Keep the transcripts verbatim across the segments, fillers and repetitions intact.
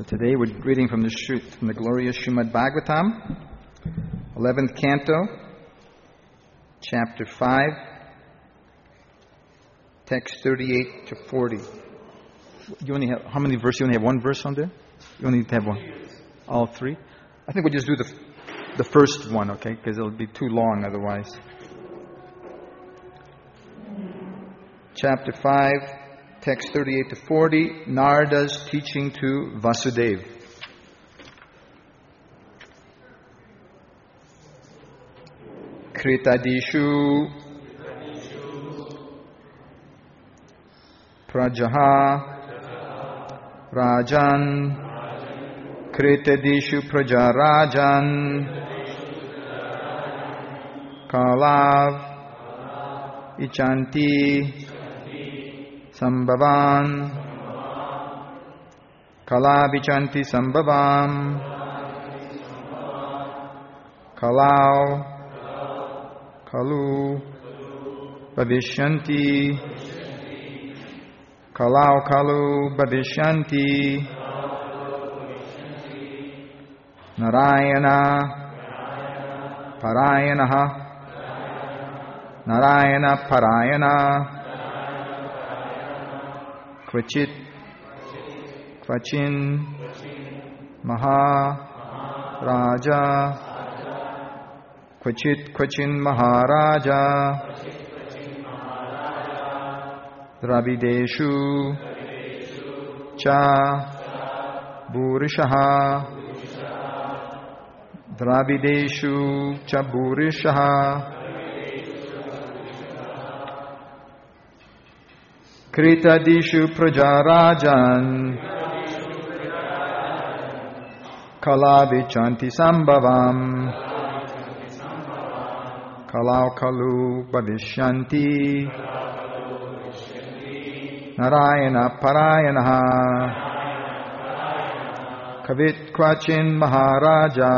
So today we're reading from the, from the glorious Srimad Bhagavatam, eleventh canto, chapter five, text thirty-eight to forty. You only have, how many verses? You only have one verse on there? You only have one? All three? I think we'll just do the, the first one, okay? Because it'll be too long otherwise. Chapter five, text thirty-eight to forty, Narada's teaching to Vasudeva. Kritadishu Prajaha Rajan Kritadishu Praja Rajan Kalav Ichanti Sambhavan Kalabichanti Sambhavam Kalau Kalu Bhavishyanti Kalau Kalu Bhavishyanti Narayana Parayanaha Narayana Parayana Kvachit, Kvachin, Maha, Raja, Kvachit, Kvachin, Maharaja, Dravideshu, Cha, Burishaha, Dravideshu, Cha, Burishaha, Kritadishu Prajarajan Kalabichanti Sambhavam Kalau Kalu Bhavishyanti Narayana Parayanaha Kavit Kvachin Maharaja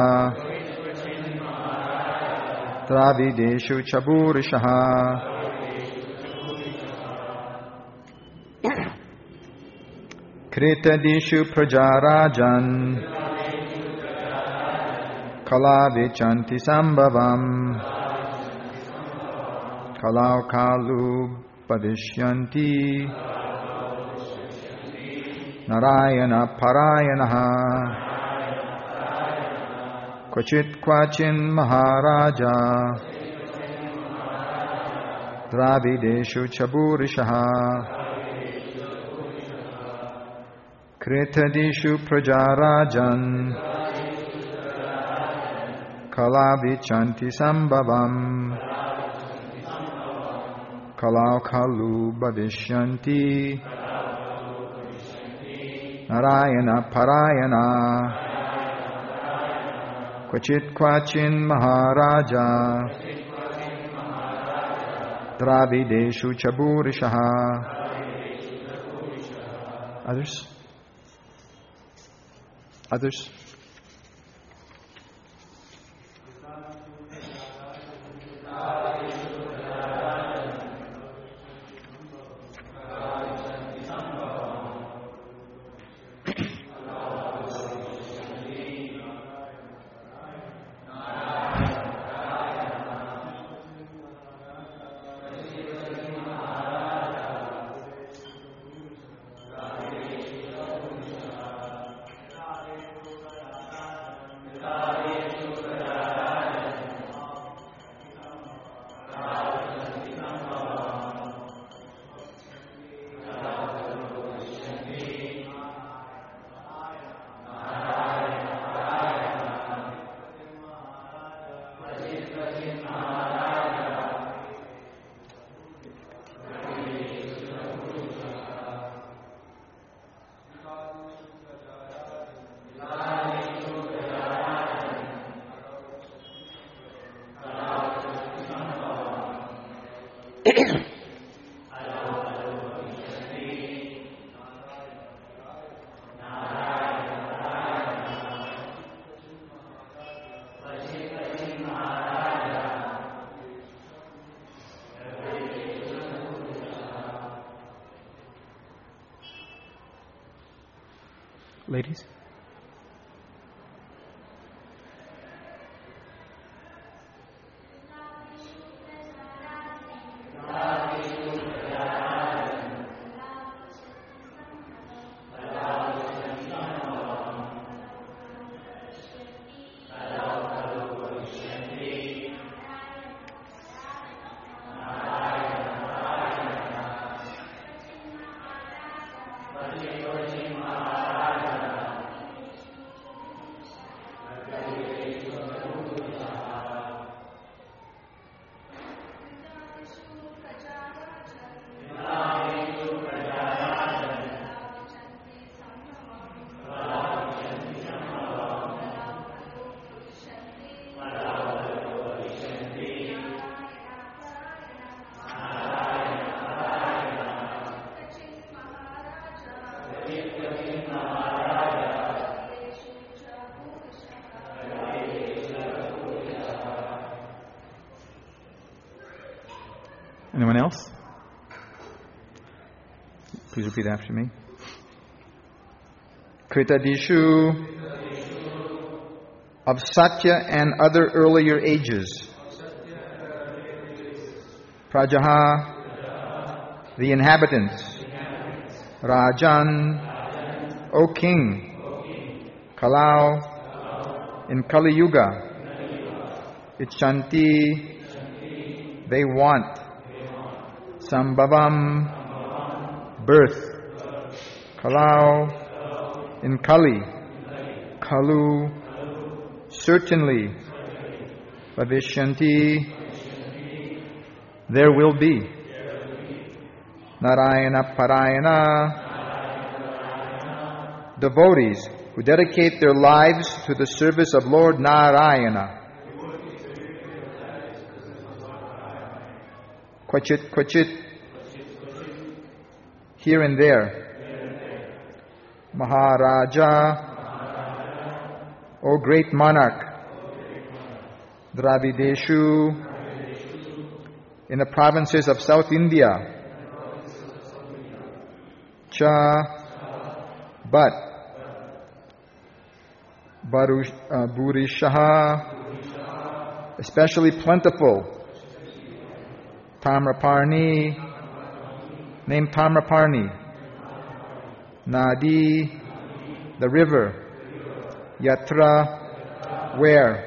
Dravideshu Chaburishaha Kritadishu Prajarajan Kalavichanti Sambhavam Kalau Kalu Bhavishyanti Narayana Parayanaha Kvachit Kvachin Maharaja Dravideshu Chaburishaha Kritadishu Prajarajan Kalabichanti Sambhavam Kalau Kalu Bhavishyanti Narayana Parayana Kvachit Kvachin Maharaja Dravideshu Chaburishaha. Others? Others? Ladies? Anyone else? Please repeat after me. Kritadishu of Satya and other earlier ages. Prajaha, the inhabitants. Rajan, O King. Kalau, in Kali Yuga. Ichanti, they want. Sambhavam, birth. Kalau, in Kali. Kalu, certainly. Bhavishyanti, there will be. Narayana Parayana, devotees who dedicate their lives to the service of Lord Narayana. Kvachit, kvachit, here and there. Maharaja, O great monarch. Dravideshu, in the provinces of South India. Cha, but. Barush, uh, Burishaha, especially plentiful. Tamraparni, named Tamraparni. Nadi, the river. Yatra, where?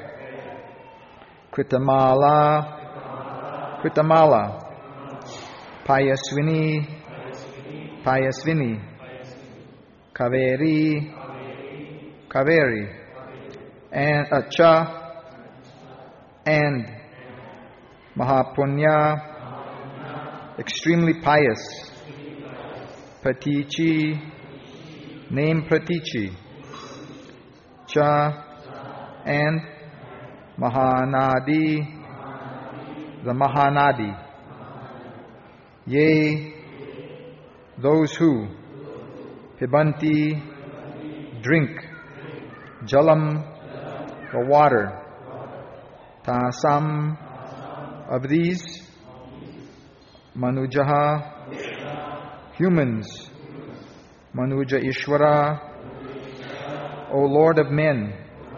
Kritamala, Kritamala. Payasvini, Payasvini. Kaveri, Kaveri. And Acha, and Mahapunya, extremely pious. Pratichi, name Pratichi. Cha, and Mahanadi, the Mahanadi. Yea, those who Pibanti, drink. Jalam, the water. Tasam, of these. Manujaha, humans. Manuja Ishvara, O Lord of men.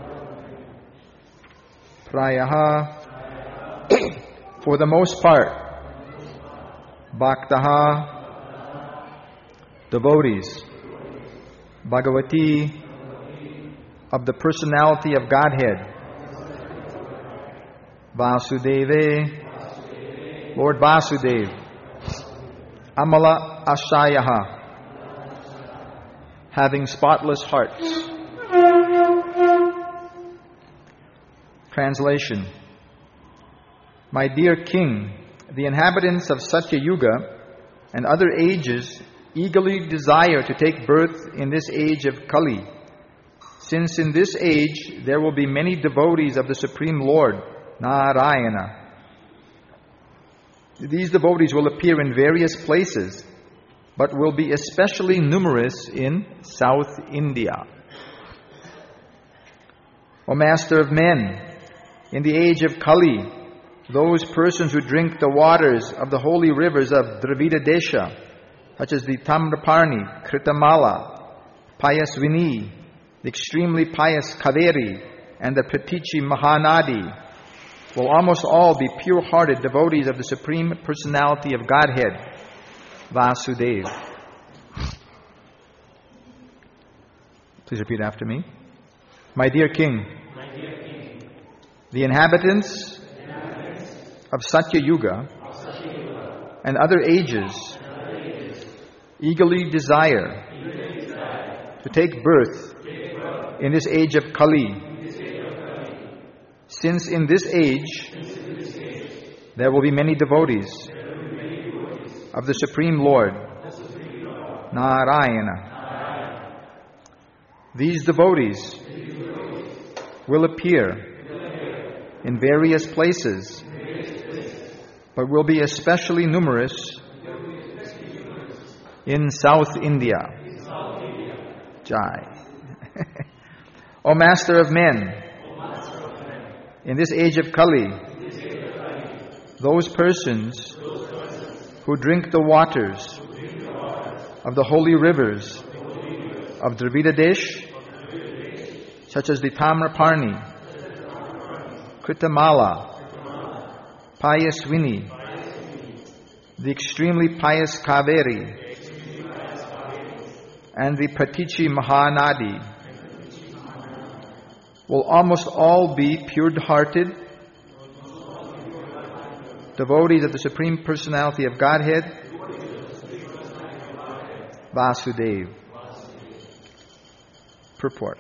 Prayaha, for the most part. Bhaktaha, devotees. Bhagavati, of the personality of Godhead. Vasudeve, Lord Vasudev. Amala Ashayaha, having spotless hearts. Translation. My dear King, the inhabitants of Satya Yuga and other ages eagerly desire to take birth in this age of Kali, since in this age there will be many devotees of the Supreme Lord, Narayana. These devotees will appear in various places, but will be especially numerous in South India. O Master of men, in the age of Kali, those persons who drink the waters of the holy rivers of Dravida Desha, such as the Tamraparni, Kritamala, Payasvini, the extremely pious Kaveri, and the Pratichi Mahanadi, will almost all be pure-hearted devotees of the Supreme Personality of Godhead, Vasudeva. Please repeat after me. My dear King, My dear King the inhabitants, the inhabitants of Satya Yuga, of Satya Yuga and other ages, and other ages eagerly desire, eagerly desire to take birth, take birth in this age of Kali, since in this age there will be many devotees of the Supreme Lord, Narayana. These devotees will appear in various places, but will be especially numerous in South India. Jai. O Master of men, in this age of Kali, those persons who drink the waters of the holy rivers of Dravida Desh, such as the Tamraparni, Kritamala, Payaswini, the extremely pious Kaveri, and the Patichi Mahanadi, will almost all be pure-hearted devotees of the Supreme Personality of Godhead, Vasudeva. Purport.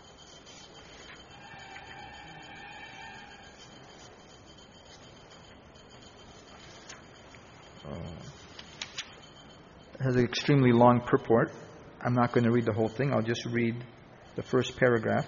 It has an extremely long purport. I'm not going to read the whole thing. I'll just read the first paragraph.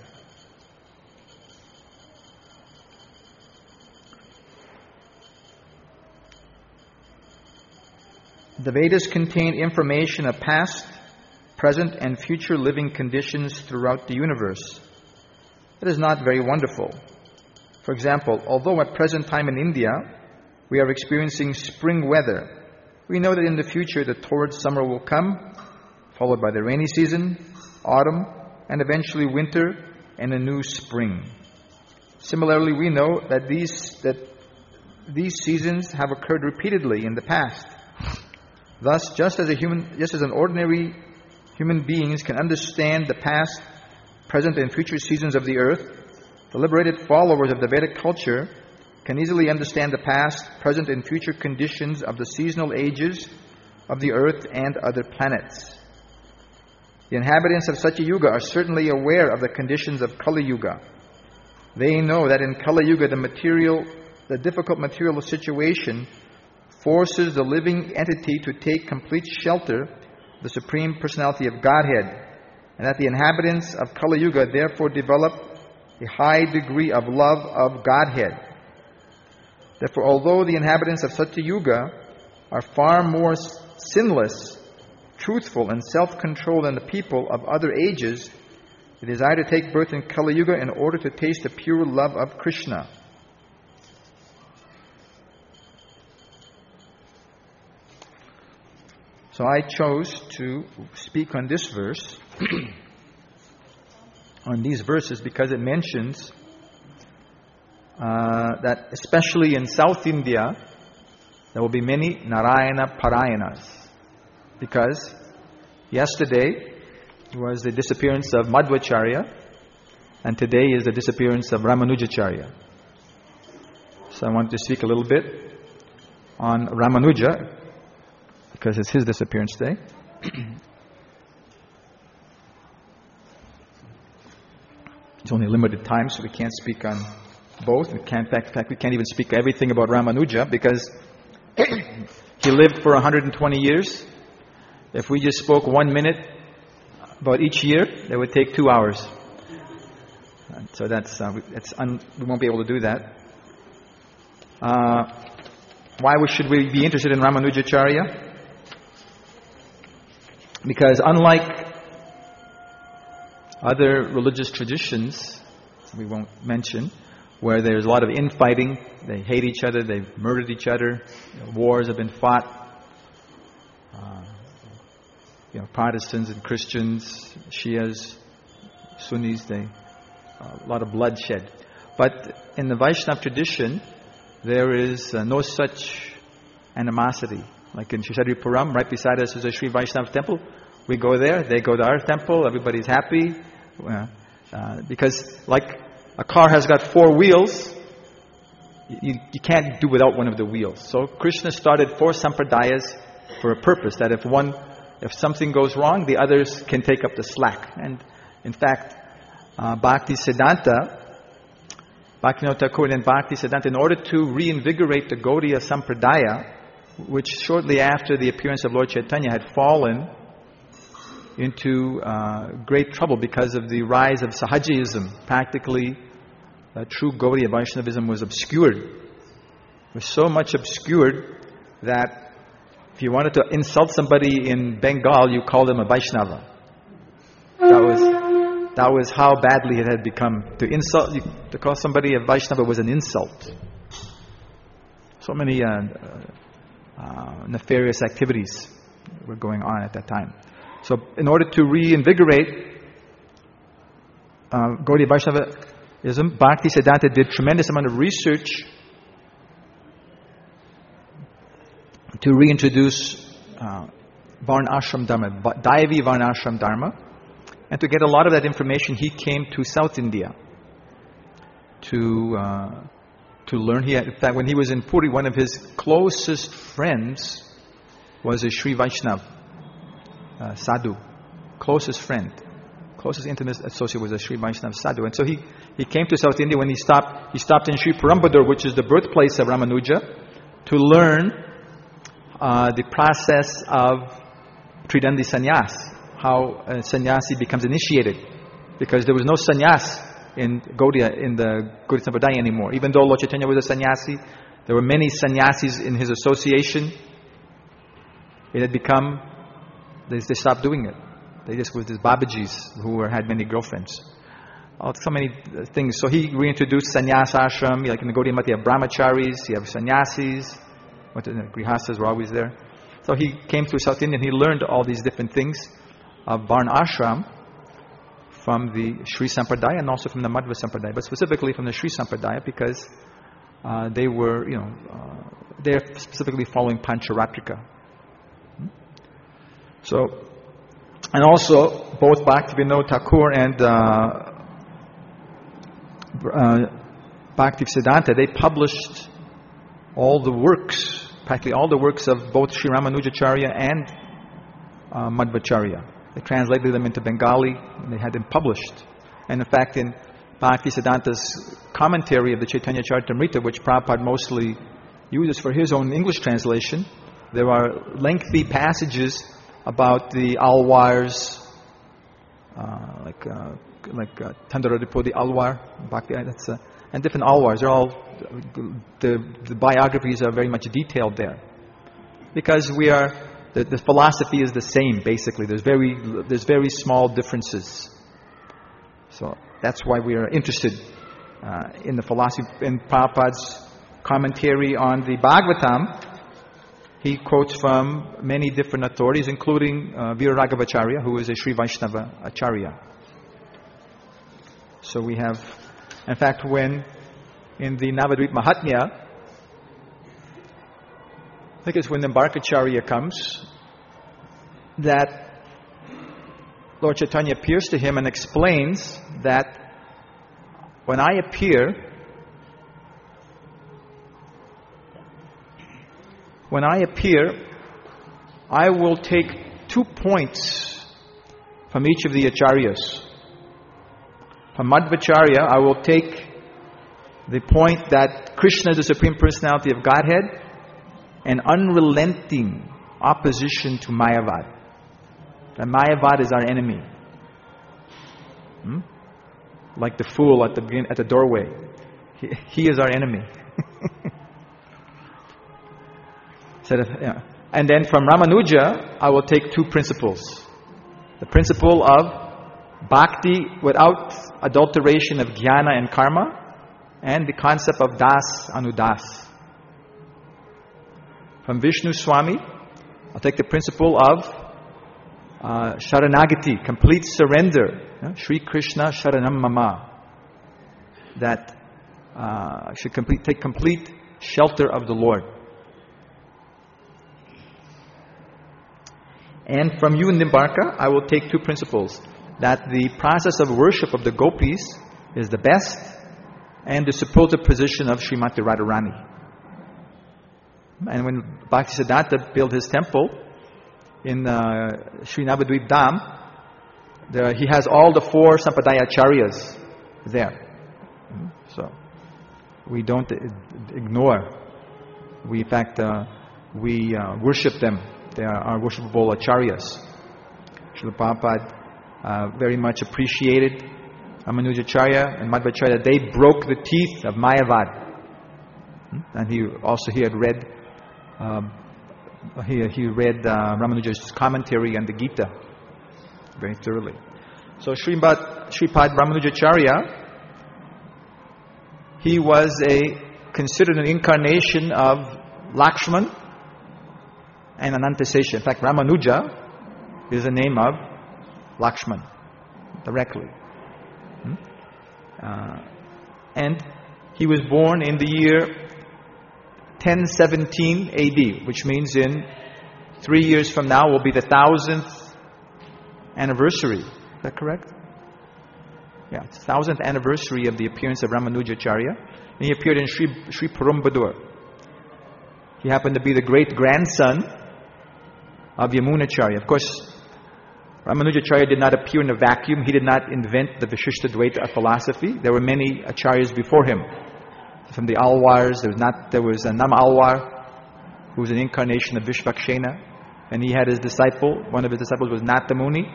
The Vedas contain information of past, present, and future living conditions throughout the universe. It is not very wonderful. For example, although at present time in India we are experiencing spring weather, we know that in the future the torrid summer will come, followed by the rainy season, autumn, and eventually winter and a new spring. Similarly, we know that these that these seasons have occurred repeatedly in the past. Thus, just as a human, just as an ordinary human beings can understand the past, present, and future seasons of the earth, the liberated followers of the Vedic culture can easily understand the past, present, and future conditions of the seasonal ages of the earth and other planets. The inhabitants of Satya Yuga are certainly aware of the conditions of Kali Yuga. They know that in Kali Yuga the material, the difficult material situation forces the living entity to take complete shelter of the Supreme Personality of Godhead, and that the inhabitants of Kali Yuga therefore develop a high degree of love of Godhead. Therefore, although the inhabitants of Satya Yuga are far more sinless, truthful, and self-controlled than the people of other ages, they desire to take birth in Kali Yuga in order to taste the pure love of Krishna. So I chose to speak on this verse, on these verses, because it mentions uh, that especially in South India, there will be many Narayana Parayanas. Because yesterday was the disappearance of Madhvacharya, and today is the disappearance of Ramanujacharya. So I want to speak a little bit on Ramanuja, because it's his disappearance day. It's only limited time, so we can't speak on both. We can't, in fact, we can't even speak everything about Ramanuja, because he lived for one hundred twenty years. If we just spoke one minute about each year, that would take two hours. So that's uh, it's un, we won't be able to do that. Uh, why should we be interested in Ramanujacharya? Because unlike other religious traditions, we won't mention, where there's a lot of infighting, they hate each other, they've murdered each other, you know, wars have been fought, uh, you know, Protestants and Christians, Shias, Sunnis, they, uh, a lot of bloodshed. But in the Vaishnava tradition, there is uh, no such animosity. Like in Sheshadripuram, right beside us is a Sri Vaishnava temple. We go there, they go to our temple, everybody's happy. Uh, uh, because like a car has got four wheels, you, you can't do without one of the wheels. So Krishna started four sampradayas for a purpose, that if one, if something goes wrong, the others can take up the slack. And in fact, uh, Bhakti Siddhanta, Bhaktivinoda Thakur and Bhakti Siddhanta, in order to reinvigorate the Gaudiya Sampradaya, which shortly after the appearance of Lord Chaitanya had fallen into uh, great trouble because of the rise of Sahajiism. Practically, uh, true Gaudiya Vaishnavism was obscured. It was so much obscured that if you wanted to insult somebody in Bengal, you called them a Vaishnava. That was that was how badly it had become. To insult, to call somebody a Vaishnava was an insult. So many uh, uh, nefarious activities were going on at that time. So in order to reinvigorate uh, Gaudiya Vaishnavism, Bhaktisiddhanta did tremendous amount of research to reintroduce uh, Varnashram Dharma, Daivi Varnashram Dharma. And to get a lot of that information, he came to South India to uh, to learn. He had, in fact, when he was in Puri, one of his closest friends was a Sri Vaishnava uh, sadhu, closest friend, closest intimate associate was a Sri Vaishnava sadhu. And so he, he came to South India. When he stopped, he stopped in Sri Perumbudur, which is the birthplace of Ramanuja, to learn uh, the process of Tridandi Sannyas, how a sannyasi becomes initiated, because there was no sannyas in Gaudiya, in the Gaudiya Sampradaya anymore. Even though Lord Chaitanya was a sannyasi, there were many sannyasis in his association. It had become, they, they stopped doing it. They just were these Babajis who were, had many girlfriends. Oh, so many things. So he reintroduced sannyas ashram. Like in the Gaudiya Math, you have brahmacharis, you have sannyasis. What, the grihastas were always there. So he came through South India and he learned all these different things of Varna ashram from the Sri Sampradaya and also from the Madhva Sampradaya, but specifically from the Sri Sampradaya because uh, they were, you know, uh, they're specifically following Pancharatrika. Hmm? So, and also both Bhaktivinoda Thakur and uh, uh, Bhaktisiddhanta, they published all the works, practically all the works of both Sri Ramanujacharya and uh, Madhvacharya. They translated them into Bengali and they had them published. And in fact, in Bhaktisiddhanta's commentary of the Chaitanya Charitamrita, which Prabhupada mostly uses for his own English translation, there are lengthy passages about the Alwars, uh, like uh, like uh, Tandaradipodi Alwar, Bhakti, that's, uh, and different Alwars. They're all, the, the biographies are very much detailed there. Because we are, the, the philosophy is the same, basically. There's very, there's very small differences. So that's why we are interested uh, in the philosophy. In Prabhupada's commentary on the Bhagavatam, he quotes from many different authorities, including uh, Viraragavacharya, who is a Sri Vaishnava Acharya. So we have, in fact, when in the Navadvip Mahatmya, I think it's when the Nimbarkacharya comes, that Lord Chaitanya appears to him and explains that when I appear, when I appear, I will take two points from each of the acharyas. From Madhvacharya, I will take the point that Krishna is the Supreme Personality of Godhead and unrelenting opposition to Mayavad. That Mayavad is our enemy. Hmm? Like the fool at the begin, at the doorway. He, he is our enemy. So that, yeah. And then from Ramanuja, I will take two principles. The principle of bhakti without adulteration of jnana and karma, and the concept of das anudas. From Vishnu Swami, I'll take the principle of uh, Sharanagati, complete surrender. Yeah? Shri Krishna Sharanam Mama. That uh, should complete, take complete shelter of the Lord. And from you in Nimbarka, I will take two principles. That the process of worship of the gopis is the best, and the supposed position of Srimati Radharani. And when Bhaktisiddhanta built his temple in uh, Sri Navadvip Dham, there, he has all the four Sampradaya Acharyas there. So, we don't ignore. We, in fact, uh, we uh, worship them. They are our worshipable Acharyas. Srila Prabhupada uh, very much appreciated Ramanujacharya and Madhvacharya. They broke the teeth of Mayavad. And he also, he had read Um, he, he read uh, Ramanuja's commentary on the Gita very thoroughly. So Srimad, Sripad Ramanujacharya, he was a considered an incarnation of Lakshman and Anantasesha. In fact, Ramanuja is the name of Lakshman, directly. Hmm? Uh, and he was born in the year ten seventeen A D, which means in three years from now will be the thousandth anniversary. Is that correct? Yeah, it's the thousandth anniversary of the appearance of Ramanujacharya. And he appeared in Sri, Sri Perumbudur. He happened to be the great-grandson of Yamunacharya. Of course, Ramanujacharya did not appear in a vacuum. He did not invent the Vishishtadvaita philosophy. There were many acharyas before him. From the Alwars, there was not there was a Nam Alwar, who was an incarnation of Vishvakshena, and he had his disciple. One of his disciples was Natamuni,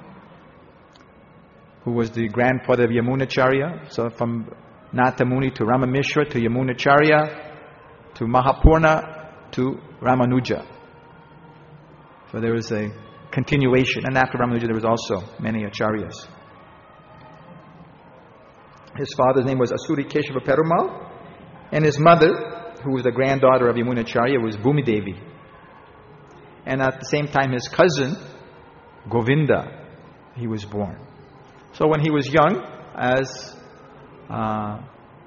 who was the grandfather of Yamunacharya. So from Natamuni to Ramamishra to Yamunacharya to Mahapurna to Ramanuja. So there was a continuation, and after Ramanuja there was also many acharyas. His father's name was Asuri Keshava Perumal, and his mother, who was the granddaughter of Yamunacharya, was Bhumi Devi. And at the same time, his cousin, Govinda, he was born. So when he was young, as uh,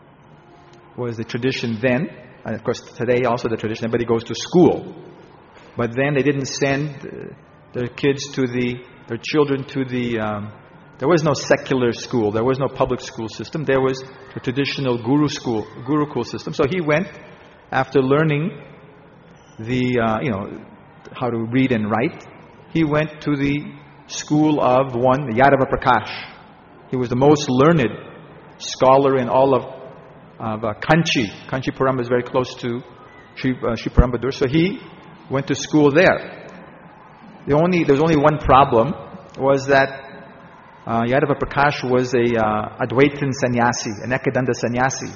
was the tradition then, and of course today also the tradition, everybody goes to school. But then they didn't send their kids to the, their children to the, um, there was no secular school, there was no public school system, there was the traditional guru school, gurukul system. So he went, after learning the, uh, you know, how to read and write, he went to the school of one, Yadava Prakash. He was the most learned scholar in all of, of uh, Kanchi. Kanchi Puram is very close to Sri, uh, Sri Perumbudur. So he went to school there. The only, there was only one problem, was that uh, Yadava Prakash was a uh, Advaitin sannyasi, an Ekadanda sannyasi.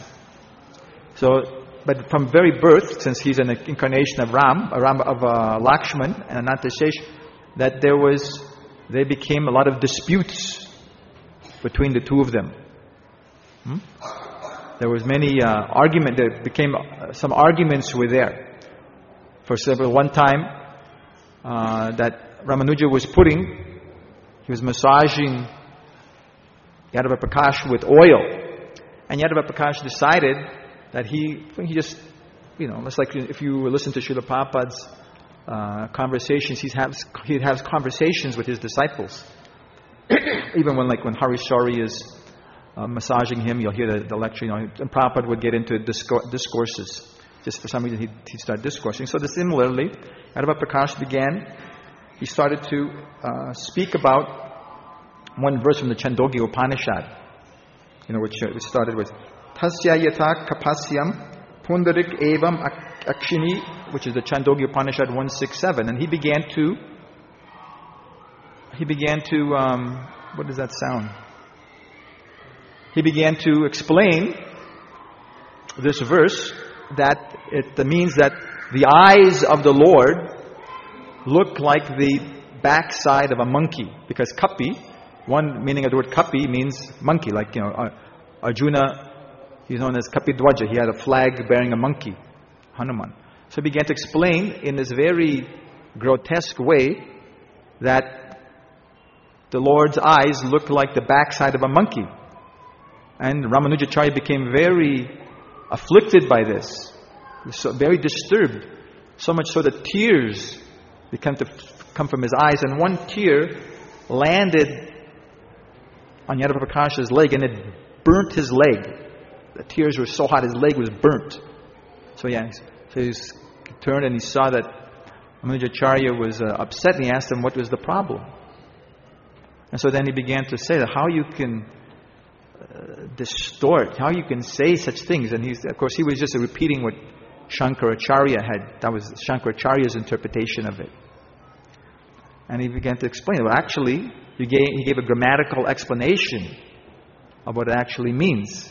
So, but from very birth, since he's an incarnation of Ram, Ram of uh, Lakshman and Anantasesha, that there was, there became a lot of disputes between the two of them. Hmm? There was many uh, argument. There became uh, some arguments were there. For example, one time uh, that Ramanuja was putting, he was massaging Yadava Prakash with oil, and Yadava Prakash decided that he he just, you know, it's like if you listen to Srila Prabhupada's uh, conversations, he has he has conversations with his disciples. Even when, like when Hari Shari is uh, massaging him, you'll hear the, the lecture. You know, and Prabhupada would get into discour- discourses. Just for some reason, he'd, he'd start discoursing. So, similarly, Yadava Prakash began. He started to uh, speak about one verse from the Chandogya Upanishad. You know, which, uh, which started with Tasya Yata Kapasyam Pundarik Evam Akshini, which is the Chandogya Upanishad one sixty-seven, and he began to. He began to, um, what does that sound? He began to explain this verse that it means that the eyes of the Lord look like the backside of a monkey. Because kapi, one meaning of the word kapi means monkey. Like, you know, Arjuna, he's known as Kapidwaja. He had a flag bearing a monkey, Hanuman. So he began to explain in this very grotesque way that the Lord's eyes look like the backside of a monkey. And Ramanujacharya became very afflicted by this. He was so very disturbed. So much so that tears began to come from his eyes. And one tear landed on Yadava Prakash's leg and it burnt his leg. The tears were so hot, his leg was burnt. So yeah, so he turned and he saw that Ramanujacharya was uh, upset, and he asked him what was the problem. And so then he began to say that how you can uh, distort, how you can say such things. And he's, of course, he was just repeating what Shankaracharya had. That was Shankaracharya's interpretation of it. And he began to explain it. Well, actually, he gave, he gave a grammatical explanation of what it actually means.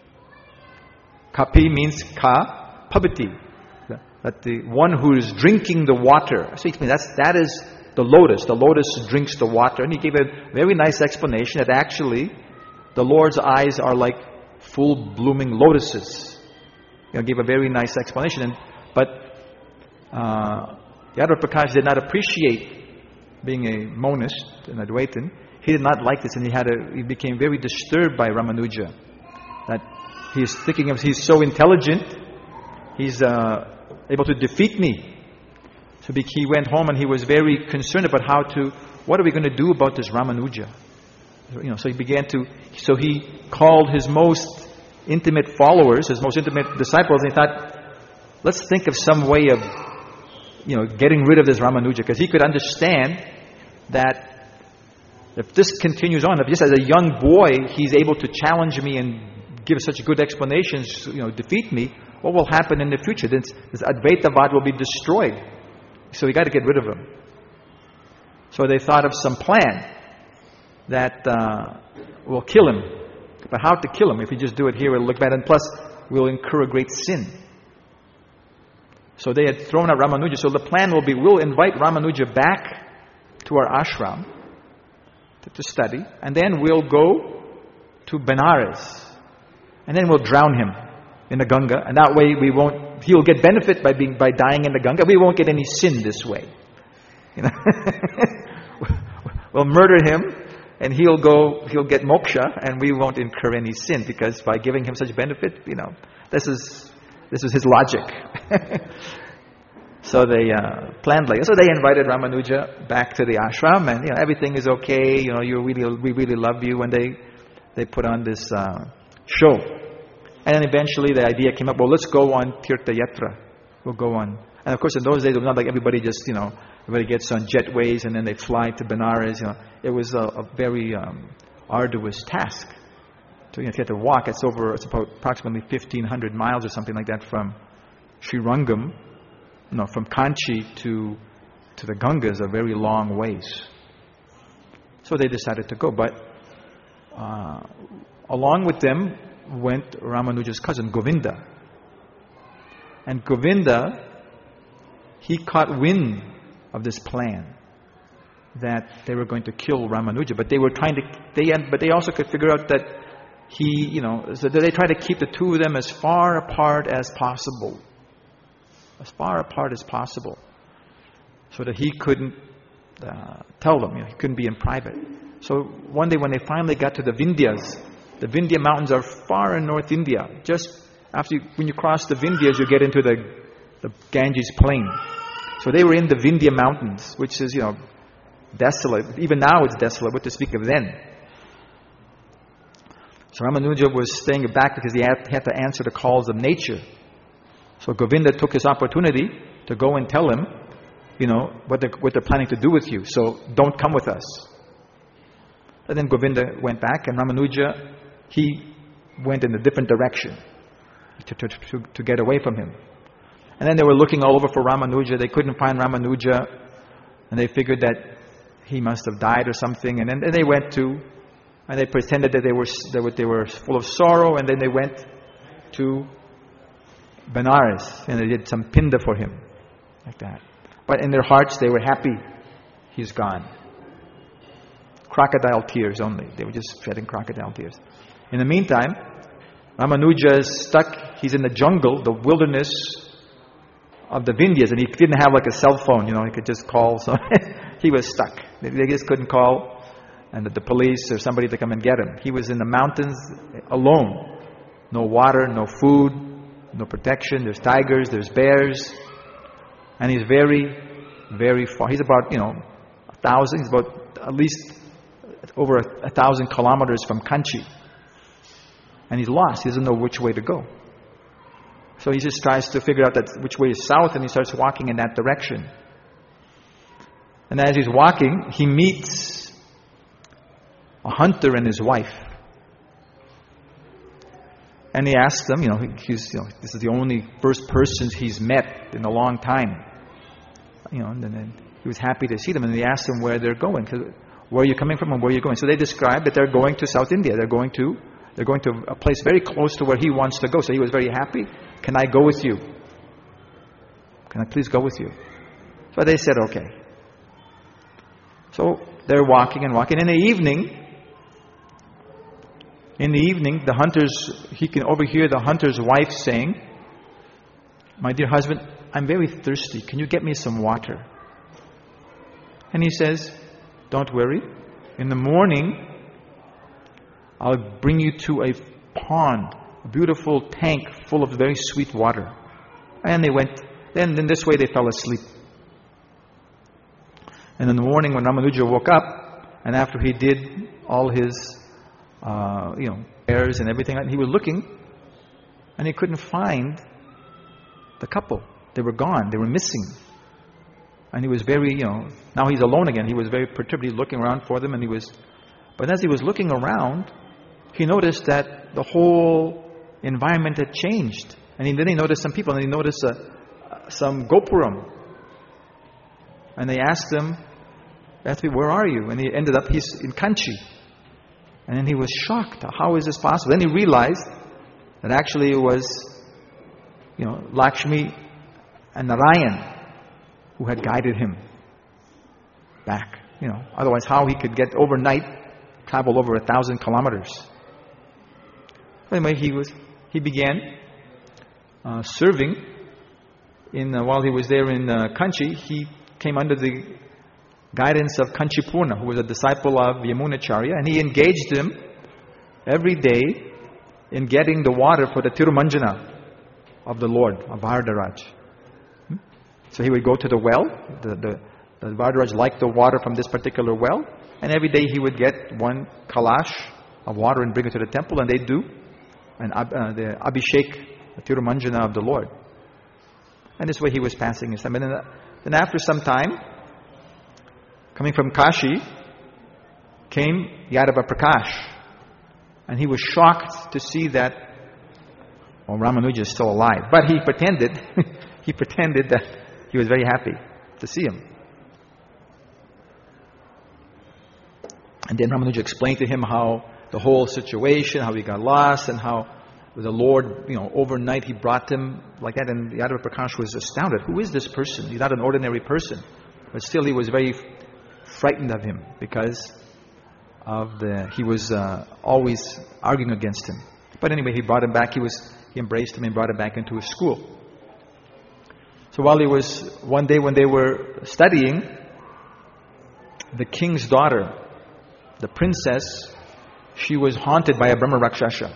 Kapi means ka, pabati. That the one who is drinking the water. So that's, that is the lotus. The lotus drinks the water. And he gave a very nice explanation that actually the Lord's eyes are like full blooming lotuses. He gave a very nice explanation. And, but uh, Yadava Prakash did not appreciate being a monist and Advaitin. He did not like this, and he had a, he became very disturbed by Ramanuja. That he's thinking of, he's so intelligent, he's uh, able to defeat me. So he went home and he was very concerned about how to, what are we going to do about this Ramanuja? You know, so he began to, so he called his most intimate followers, his most intimate disciples, and he thought, let's think of some way of, you know, getting rid of this Ramanuja, because he could understand that if this continues on, if just as a young boy he's able to challenge me and give such good explanations, you know, defeat me, what will happen in the future? This, this Advaitavad will be destroyed. So we got to get rid of him. So they thought of some plan that uh, will kill him. But how to kill him? If we just do it here, it'll look bad, and plus we'll incur a great sin. So they had thrown out Ramanuja. So the plan will be, we'll invite Ramanuja back to our ashram to, to study, and then we'll go to Benares, and then we'll drown him in the Ganga, and that way we won't, he'll get benefit by being, by dying in the Ganga. We won't get any sin this way. You know? We'll murder him, and he'll go, he'll get moksha, and we won't incur any sin, because by giving him such benefit, you know, this is, this is his logic. So they uh, planned like, so they invited Ramanuja back to the ashram, and you know, everything is okay, you know, you really, we really love you, and they, they put on this uh, show. And then eventually the idea came up, well, let's go on Tirtha Yatra. We'll go on. And of course in those days it was not like everybody just, you know, everybody gets on jetways and then they fly to Benares. You know, it was a, a very um, arduous task. So you know, if you had to walk, it's over, it's about approximately fifteen hundred miles or something like that from Srirangam, no, from Kanchi to to the Gangas, a very long ways. So they decided to go, but uh, along with them went Ramanuja's cousin, Govinda. And Govinda, he caught wind of this plan that they were going to kill Ramanuja, but they were trying to, they, but they also could figure out that he, you know, so they tried to keep the two of them as far apart as possible. As far apart as possible. So that he couldn't uh, tell them, you know, he couldn't be in private. So one day when they finally got to the Vindhyas, the Vindhya mountains are far in North India. Just after you, when you cross the Vindhyas, you get into the, the Ganges plain. So they were in the Vindhya mountains, which is, you know, desolate. Even now it's desolate, what to speak of then. So Ramanuja was staying back because he had, had to answer the calls of nature. So Govinda took his opportunity to go and tell him, you know, what they're, what they're planning to do with you. So don't come with us. And then Govinda went back, and Ramanuja, he went in a different direction to, to, to, to get away from him. And then they were looking all over for Ramanuja. They couldn't find Ramanuja, and they figured that he must have died or something. And then, then they went to, and they pretended that they were, they were they were full of sorrow, and then they went to Benares, and they did some pinda for him, like that. But in their hearts, they were happy. He's gone. Crocodile tears only. They were just shedding crocodile tears. In the meantime, Ramanuja is stuck. He's in the jungle, the wilderness of the Vindhyas, and he didn't have like a cell phone, you know, he could just call. So he was stuck. They just couldn't call and the, the police or somebody to come and get him. He was in the mountains alone. No water, no food, no protection. There's tigers, there's bears. And he's very, very far. He's about, you know, a thousand, he's about at least over a, a thousand kilometers from Kanchi. And he's lost. He doesn't know which way to go. So he just tries to figure out that which way is south, and he starts walking in that direction. And as he's walking, he meets a hunter and his wife. And he asks them, you know, he's, you know, this is the only first persons he's met in a long time. You know, and then he was happy to see them, and he asked them where they're going. Where are you coming from and where are you going? So they described that they're going to South India. They're going to they're going to a place very close to where he wants to go. So he was very happy. Can I go with you? Can I please go with you? So they said, okay. So they're walking and walking. In the evening, in the evening, the hunters, he can overhear the hunter's wife saying, my dear husband, I'm very thirsty. Can you get me some water? And he says, don't worry. In the morning, I'll bring you to a pond, a beautiful tank full of very sweet water. And they went, then in this way they fell asleep. And in the morning when Ramanuja woke up, and after he did all his, uh, you know, prayers and everything, he was looking, and he couldn't find the couple. They were gone. They were missing. And he was very, you know, now he's alone again. He was very perturbed. He was looking around for them, and he was, but as he was looking around, he noticed that the whole environment had changed. And he, then he noticed some people, and he noticed uh, some Gopuram. And they asked him, asked me, where are you? And he ended up, he's in Kanchi. And then he was shocked. How is this possible? Then he realized that actually it was, you know, Lakshmi and Narayan who had guided him back. You know, otherwise how he could get overnight, travel over a thousand kilometers. Anyway, he was, he began uh, serving in, uh, while he was there in uh, Kanchi, he came under the guidance of Kanchipurna, who was a disciple of Yamunacharya, and he engaged him every day in getting the water for the Tirumanjana of the Lord, of Varadaraj. Hmm? So he would go to the well, the, the, the Varadaraj liked the water from this particular well, and every day he would get one kalash of water and bring it to the temple, and they'd do an, uh, the Abhishek, the Tirumanjana of the Lord. And this way he was passing his time. And then, then after some time, coming from Kashi, came Yadava Prakash. And he was shocked to see that, well, Ramanuja is still alive. But he pretended, he pretended that he was very happy to see him. And then Ramanuja explained to him how the whole situation, how he got lost, and how the Lord, you know, overnight he brought him like that. And Yadava Prakash was astounded. Who is this person? He's not an ordinary person. But still he was very frightened of him because of the, he was uh, always arguing against him. But anyway, he brought him back. He was, he embraced him and brought him back into his school. So while he was, one day when they were studying, the king's daughter, the princess, she was haunted by a Brahma Rakshasa.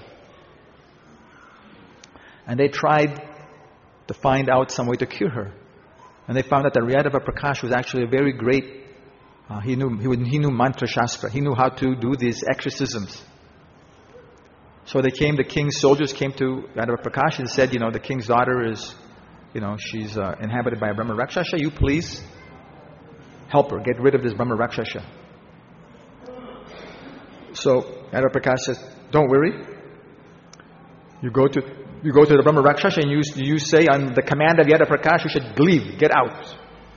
And they tried to find out some way to cure her. And they found out that Yadava Prakash was actually a very great, uh, he knew he, would, he knew mantra shastra. He knew how to do these exorcisms. So they came, the king's soldiers came to Yadava Prakash and said, you know, the king's daughter is, you know, she's uh, inhabited by a Brahma Rakshasa. You please help her, get rid of this Brahma Rakshasa. So Yadava Prakash says, don't worry. You go to you go to the Brahma Rakshasa and you, you say, on the command of Yadava Prakash, you should leave, get out.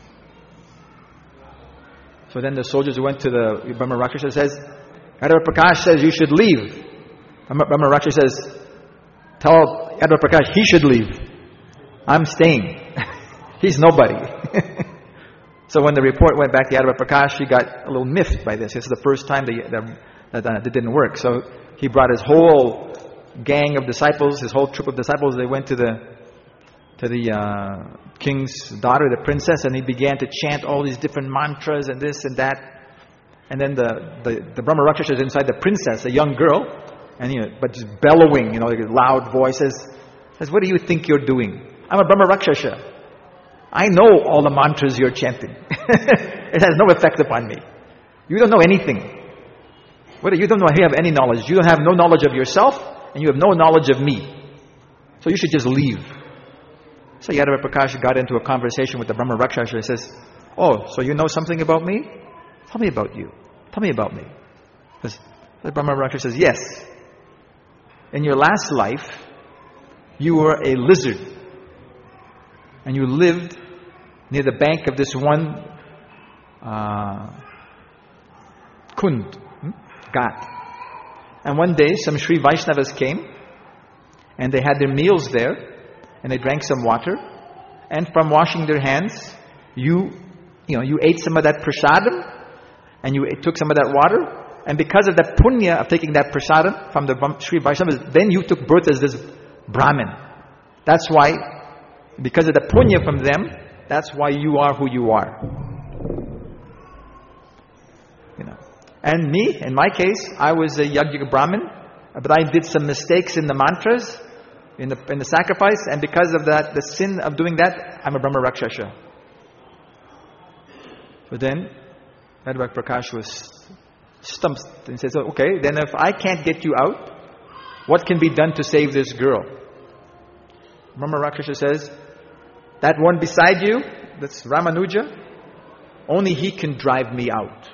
So then the soldiers went to the Brahma Rakshasa and says, Yadava Prakash says you should leave. Brahma Rakshasa says, tell Yadava Prakash he should leave. I'm staying. He's nobody. So when the report went back to Yadava Prakash, he got a little miffed by this. This is the first time that, that, that, that didn't work. So he brought his whole gang of disciples, his whole troop of disciples. They went to the to the uh, king's daughter, the princess, and he began to chant all these different mantras and this and that. And then the the, the Brahma Rakshasa is inside the princess, a young girl, and you know, but just bellowing, you know, like loud voices. Says, "What do you think you're doing? I'm a Brahma Rakshasa. I know all the mantras you're chanting. It has no effect upon me. You don't know anything. What you don't know? You have any knowledge. You don't have no knowledge of yourself, and you have no knowledge of me. So you should just leave." So Yadava Prakash got into a conversation with the Brahma Rakshasa and says, "Oh, so you know something about me? Tell me about you. Tell me about me." The Brahma Rakshasa says, "Yes. In your last life, you were a lizard. And you lived near the bank of this one uh, Kund, hmm? Ghat. And one day some Sri Vaishnavas came and they had their meals there and they drank some water, and from washing their hands you you know you ate some of that prasadam and you ate, took some of that water, and because of that punya of taking that prasadam from the Sri Vaishnavas, then you took birth as this Brahmin. That's why Because of the punya from them, that's why you are who you are. You know. And me, in my case, I was a Yajna Brahmin, but I did some mistakes in the mantras, in the in the sacrifice, and because of that, the sin of doing that, I'm a Brahma Rakshasa. So then, Yadava Prakash was stumped and says, okay, then if I can't get you out, what can be done to save this girl? Brahma Rakshasa says, that one beside you, that's Ramanuja, only he can drive me out.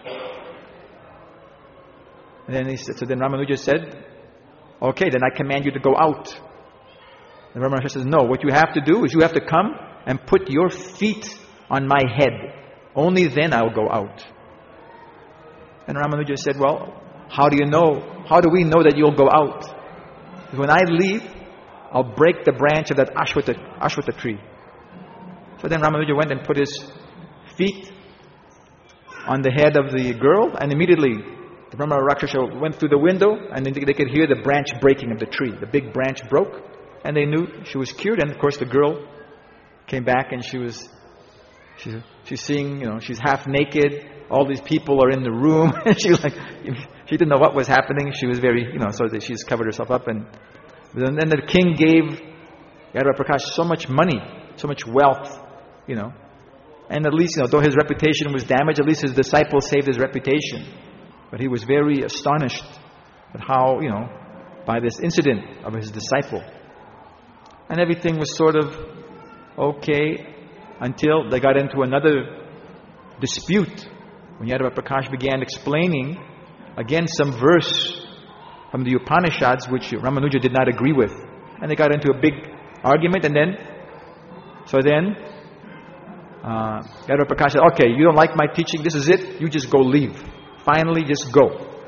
And then he said, so then Ramanuja said, okay, then I command you to go out. And Ramanuja says, no, what you have to do is you have to come and put your feet on my head. Only then I'll go out. And Ramanuja said, well, how do you know? How do we know that you'll go out? Because when I leave, I'll break the branch of that Ashwata, Ashwata tree. So then Ramanuja went and put his feet on the head of the girl, and immediately the Brahma Rakshasa went through the window, and then they could hear the branch breaking of the tree. The big branch broke, and they knew she was cured. And of course the girl came back, and she was she's, she's seeing, you know, she's half naked. All these people are in the room. And she was like, she didn't know what was happening. She was very, you know, so that she's covered herself up. And then the king gave Yadava Prakash so much money, so much wealth, you know. And at least, you know, though his reputation was damaged, at least his disciples saved his reputation. But he was very astonished at how, you know, by this incident of his disciple. And everything was sort of okay until they got into another dispute. When Yadava Prakash began explaining, again, some verse from the Upanishads, which Ramanuja did not agree with. And they got into a big argument, and then, so then, uh, Yadava Prakash said, okay, you don't like my teaching, this is it, you just go leave. Finally, just go.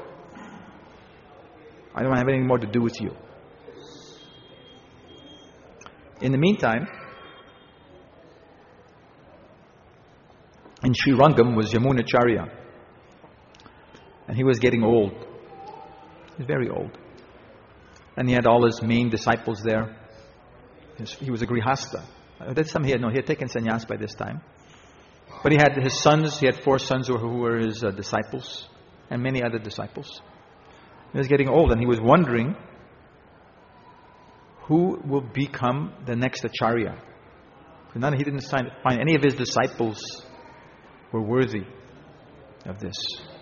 I don't have anything more to do with you. In the meantime, in Srirangam was Yamunacharya. And he was getting old. He was very old. And he had all his main disciples there. He was a Grihastha. That's some he had, no, he had taken sannyas by this time. But he had his sons, he had four sons who were his uh, disciples, and many other disciples. He was getting old, and he was wondering who will become the next Acharya. None, he didn't find any of his disciples were worthy of this.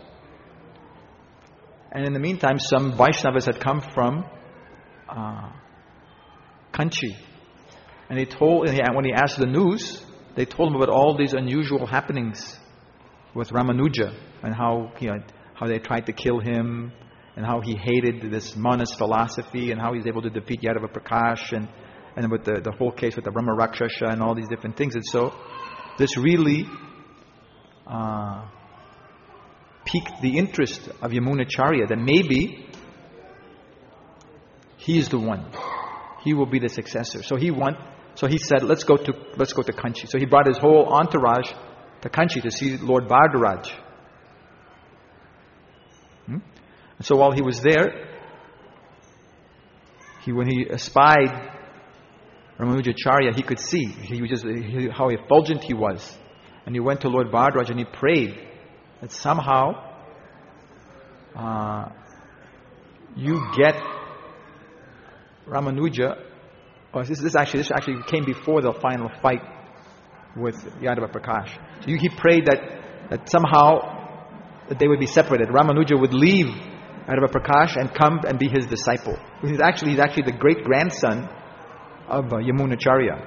And in the meantime, some Vaishnavas had come from uh, Kanchi. And they told, and when he asked the news, they told him about all these unusual happenings with Ramanuja, and how, you know, how they tried to kill him, and how he hated this monist philosophy, and how he was able to defeat Yadava Prakash, and, and with the, the whole case with the Brahma Rakshasa and all these different things. And so this really uh, piqued the interest of Yamunacharya, that maybe he is the one. He will be the successor. So he want, so he said, let's go to let's go to Kanchi. So he brought his whole entourage to Kanchi to see Lord Bhardaraj. Hmm? And so while he was there, he when he espied Ramanujacharya, he could see he was just he, how effulgent he was. And he went to Lord Bhardaraj and he prayed that somehow uh, you get Ramanuja. Oh, this, this actually this actually came before the final fight with Yadava Prakash. So he prayed that that somehow that they would be separated. Ramanuja would leave Yadava Prakash and come and be his disciple. He's actually he's actually the great grandson of uh, Yamunacharya.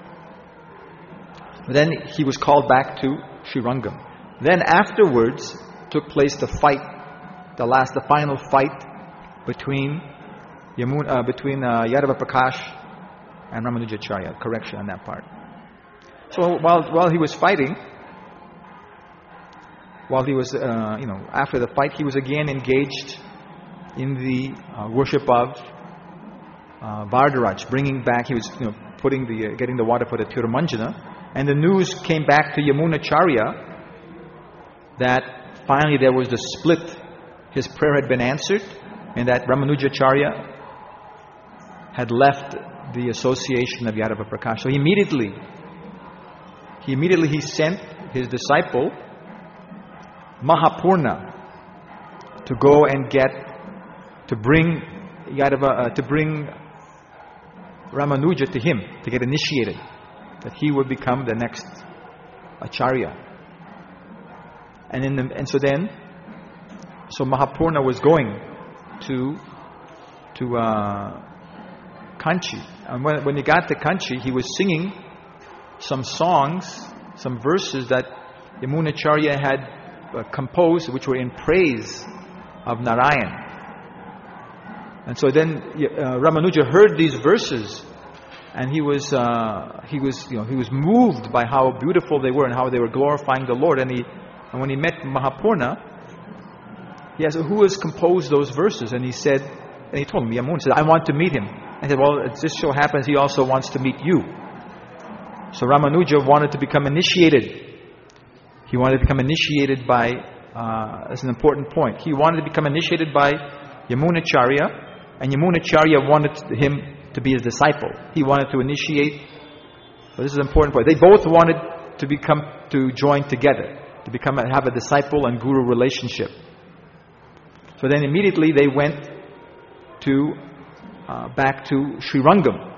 Then he was called back to Srirangam. Then afterwards took place the fight, the last, the final fight between Yamun, uh, between uh, Yadava Prakash and Ramanujacharya. Correction on that part. So while while he was fighting, while he was, uh, you know, after the fight, he was again engaged in the uh, worship of uh, Bhardaraj, bringing back. He was, you know, putting the uh, getting the water for the Tirumanjana. And the news came back to Yamunacharya that finally there was the split. His prayer had been answered, and that Ramanujacharya had left the association of Yadava Prakash. So he immediately, he immediately he sent his disciple Mahapurna to go and get, to bring Yadava, uh, to bring Ramanuja to him, to get initiated, that he would become the next Acharya. And in the, and so then, so Mahapurna was going to to uh, Kanchi, and when, when he got to Kanchi, he was singing some songs, some verses that Yamunacharya had uh, composed, which were in praise of Narayan. And so then uh, Ramanuja heard these verses, and he was uh, he was you know he was moved by how beautiful they were and how they were glorifying the Lord. And he and when he met Mahapurna, he asked, "Who has composed those verses?" And he said, and he told him, Yamun said, "I want to meet him." I said, "Well, it just so happens he also wants to meet you." So Ramanuja wanted to become initiated. He wanted to become initiated by, uh, that's an important point. He wanted to become initiated by Yamunacharya. And Yamunacharya wanted him to be his disciple. He wanted to initiate. So this is an important point. They both wanted to become, to join together, to become, have a disciple and guru relationship. So then immediately they went to uh, back to Srirangam.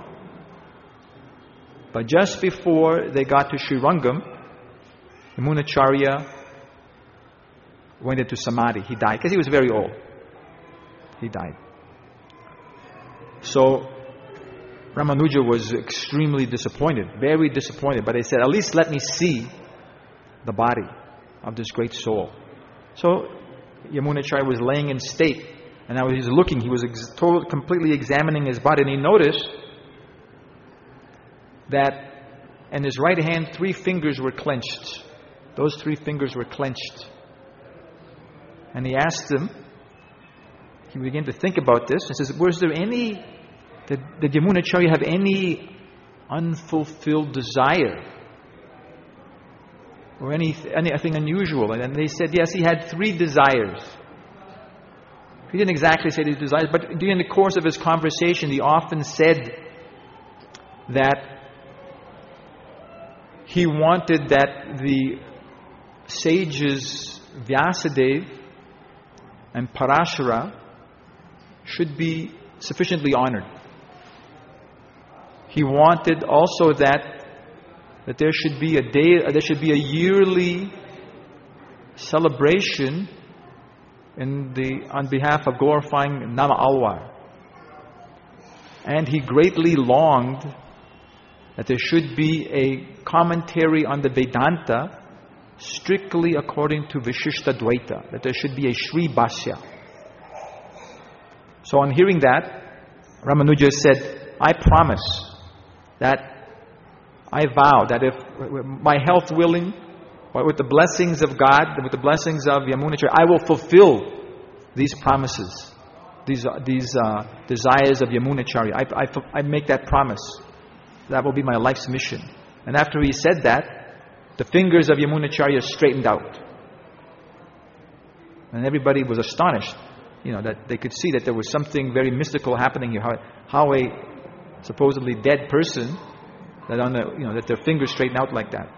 But just before they got to Srirangam, Yamunacharya went into samadhi. He died because he was very old. He died. So Ramanuja was extremely disappointed, very disappointed. But they said, "At least let me see the body of this great soul." So Yamunacharya was laying in state, and now he was looking. He was ex- totally, completely examining his body, and he noticed that in his right hand, three fingers were clenched. Those three fingers were clenched. And he asked him. He began to think about this. He says, "Was there any? Did, did Yamunacharya have any unfulfilled desire, or any anything unusual?" And they said, yes, he had three desires. He didn't exactly say these desires, but during the course of his conversation, he often said that he wanted that the sages Vyasadeva and Parashara should be sufficiently honored. He wanted also that that there should be a day, there should be a yearly celebration in the on behalf of glorifying Nama Alwar. And he greatly longed that there should be a commentary on the Vedanta strictly according to Vishishta Dvaita, that there should be a Sri Bhashya. So on hearing that, Ramanuja said, "I promise that I vow that if my health willing, or with the blessings of God, with the blessings of Yamunacharya, I will fulfill these promises, these these uh, desires of Yamunacharya. I, I, I make that promise. That will be my life's mission." And after he said that, the fingers of Yamunacharya straightened out. And everybody was astonished, you know, that they could see that there was something very mystical happening here. How, how a supposedly dead person, that on the, you know, that their fingers straighten out like that.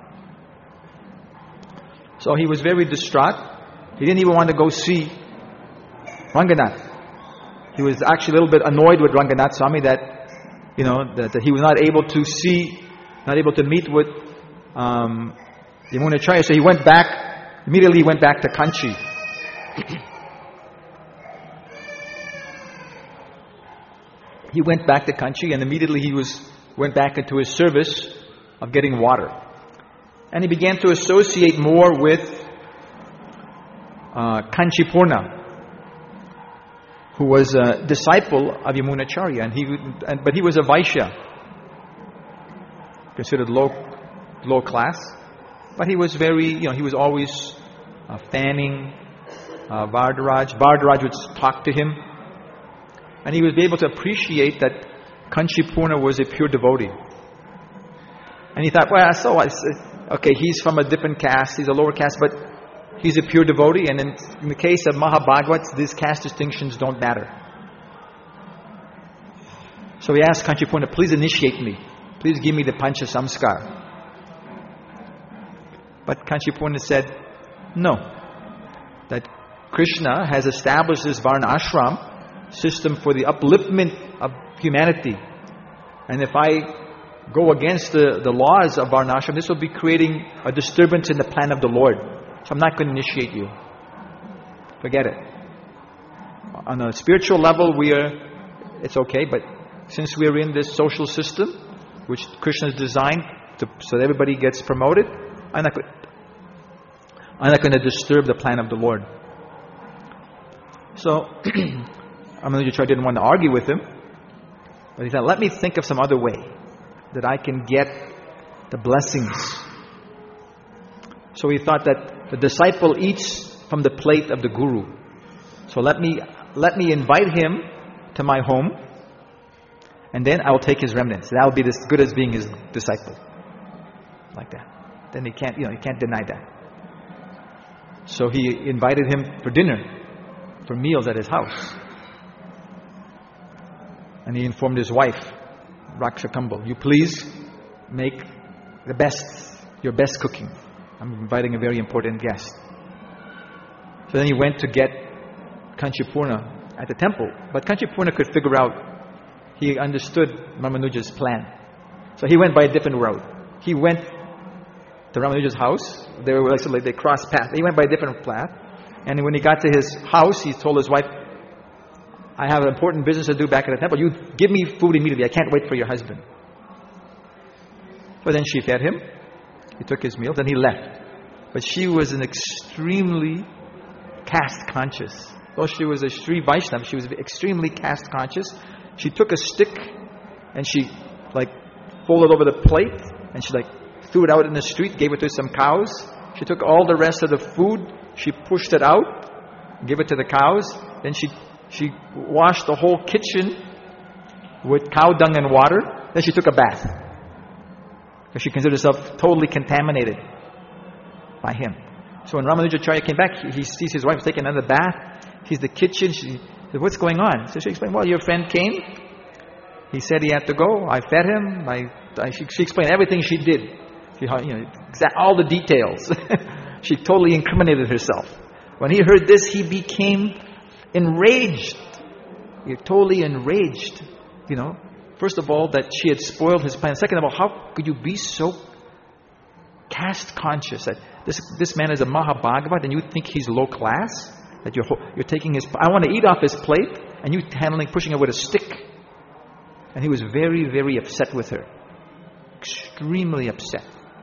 So he was very distraught. He didn't even want to go see Ranganath. He was actually a little bit annoyed with Ranganath Swami that, you know, that, that he was not able to see, not able to meet with um, Yamunacharya. So he went back, immediately he went back to Kanchi. He went back to Kanchi, and immediately he was went back into his service of getting water. And he began to associate more with uh, Kanchi Purna, who was a disciple of Yamunacharya, and he, and, but he was a Vaishya, considered low, low class. But he was very, you know, he was always uh, fanning uh, Varadaraj. Varadaraj would talk to him, and he would be able to appreciate that Kanchi Purna was a pure devotee. And he thought, well, so what? Okay, he's from a different caste, he's a lower caste, but he's a pure devotee, and in, in the case of Mahabhagavats, these caste distinctions don't matter. So he asked Kanchipurna, please initiate me. Please give me the Pancha Samskar. But Kanchipurna said, no. That Krishna has established this Varna Ashram system for the upliftment of humanity. And if I go against the, the laws of Varna Ashram, this will be creating a disturbance in the plan of the Lord. So I'm not going to initiate you. Forget it. On a spiritual level, we are, it's okay, but since we're in this social system, which Krishna has designed to, so that everybody gets promoted, I'm not, I'm not going to disturb the plan of the Lord. So, Ramanujacharya didn't want to argue with him, but he said, let me think of some other way that I can get the blessings. So he thought that the disciple eats from the plate of the Guru. So let me let me invite him to my home, and then I will take his remnants. That will be as good as being his disciple. Like that. Then he can't, you know, he can't deny that. So he invited him for dinner, for meals at his house. And he informed his wife, Raksha Kambal, you please make the best, your best cooking. I'm inviting a very important guest. So then he went to get Kanchipurna at the temple. But Kanchipurna could figure out, he understood Ramanuja's plan. So he went by a different route. He went to Ramanuja's house. They were like they crossed paths. He went by a different path. And when he got to his house, he told his wife, I have an important business to do back at the temple. You give me food immediately. I can't wait for your husband. So then she fed him. He took his meal. Then he left. But she was an extremely caste conscious. Though she was a Sri Vaishnava, she was extremely caste conscious. She took a stick and she like folded over the plate and she like threw it out in the street, gave it to some cows. She took all the rest of the food, she pushed it out, gave it to the cows. Then she she washed the whole kitchen with cow dung and water. Then she took a bath. Because she considered herself totally contaminated by him. So when Ramanujacharya came back, he, he sees his wife taking another bath. He's in the kitchen. She said, what's going on? So she explained, well, your friend came. He said he had to go. I fed him. I, I, she, she explained everything she did. She, you know, exact, all the details. She totally incriminated herself. When he heard this, he became enraged. He totally enraged. You know, first of all, that she had spoiled his plan. Second of all, how could you be so caste conscious that this this man is a Mahabhagavat and you think he's low class? That you're you're taking his, I want to eat off his plate and you handling, pushing it with a stick. And he was very, very upset with her. Extremely upset.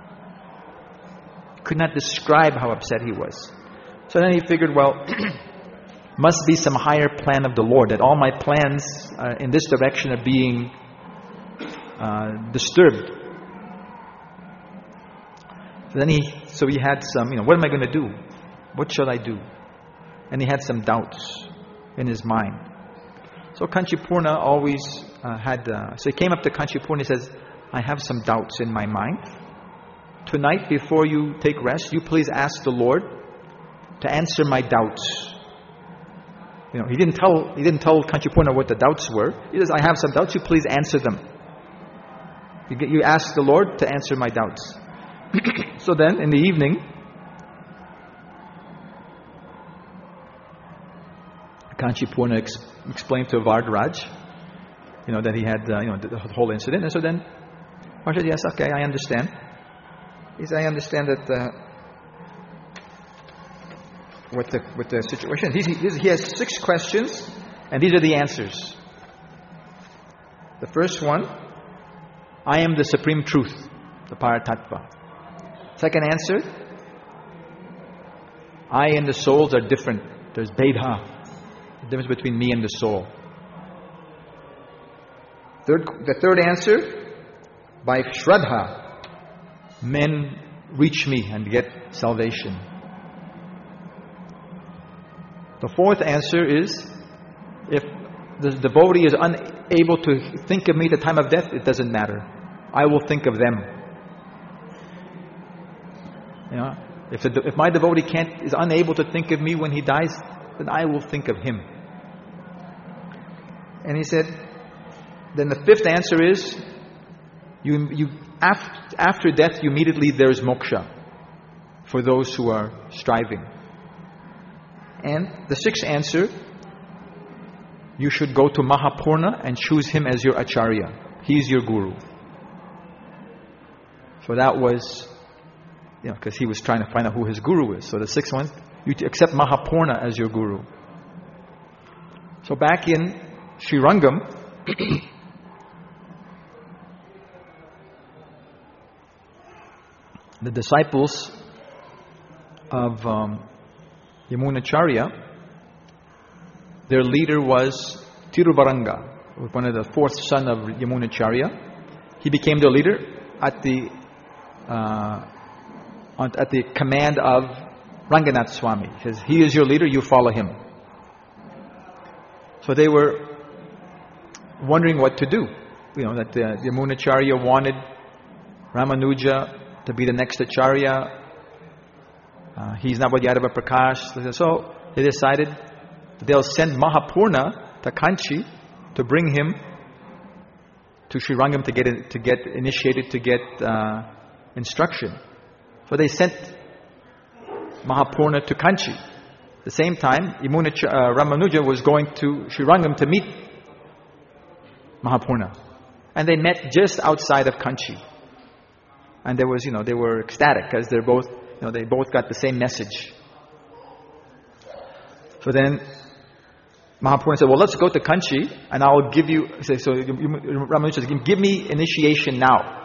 Could not describe how upset he was. So then he figured, well, must be some higher plan of the Lord, that all my plans uh, in this direction are being uh, disturbed. So then he, so he had some, you know, what am I going to do? What shall I do? And he had some doubts in his mind. So Kanchipurna always uh, had, uh, so he came up to Kanchipurna and he says, I have some doubts in my mind. Tonight, before you take rest, you please ask the Lord to answer my doubts. You know, he didn't tell he didn't tell Kanchipurna what the doubts were. He says, I have some doubts, you please answer them. You, get, you ask the Lord to answer my doubts. So then, in the evening, Kanchipurna ex- explained to Varadaraj, you know, that he had, uh, you know, the, the whole incident. And so then, Varadaraj said, yes, okay, I understand. He said, I understand that uh, what the what the situation is. He, he has six questions, and these are the answers. The first one, I am the supreme truth, the Paratattva. Second answer, I and the souls are different. There's Bhedha, the difference between me and the soul. Third, the third answer, by Shraddha, men reach me and get salvation. The fourth answer is, if the devotee is unable to think of me at the time of death, it doesn't matter. I will think of them. You know, if the, if my devotee can't is unable to think of me when he dies, then I will think of him. And he said, then the fifth answer is, you, you, after, after death, you immediately there's moksha for those who are striving. And the sixth answer, you should go to Mahapurna and choose him as your acharya. He's your guru. So that was, you know, because he was trying to find out who his guru is. So the sixth one, you accept Mahapurna as your guru. So back in Srirangam, the disciples of um, Yamunacharya, their leader was Tiruvaranga, one of the fourth son of Yamunacharya. He became their leader at the uh, at the command of Ranganath Swami. He says, he is your leader, you follow him. So they were wondering what to do. You know, that the Yamunacharya wanted Ramanuja to be the next Acharya. Uh, he's not with Yadava Prakash. So they decided that they'll send Mahapurna to Kanchi to bring him to Srirangam to get in, to get initiated, to get uh, instruction. So they sent Mahapurna to Kanchi. At the same time, Yamunach- uh, Ramanuja was going to Srirangam to meet Mahapurna. And they met just outside of Kanchi. And there was, you know, they were ecstatic because they're both, you know, they both got the same message. So then Mahapurna said, well, let's go to Kanchi and I'll give you, so Ramanuja says, give me initiation now.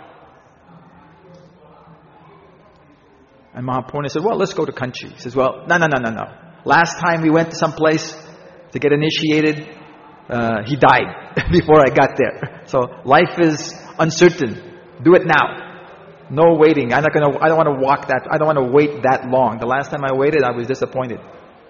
And Mahapurna said, well, let's go to Kanchi. He says, well, no, no, no, no, no. Last time we went to some place to get initiated, uh, he died before I got there. So life is uncertain. Do it now. No waiting. I'm not gonna, I don't want to walk that, I don't want to wait that long. The last time I waited, I was disappointed.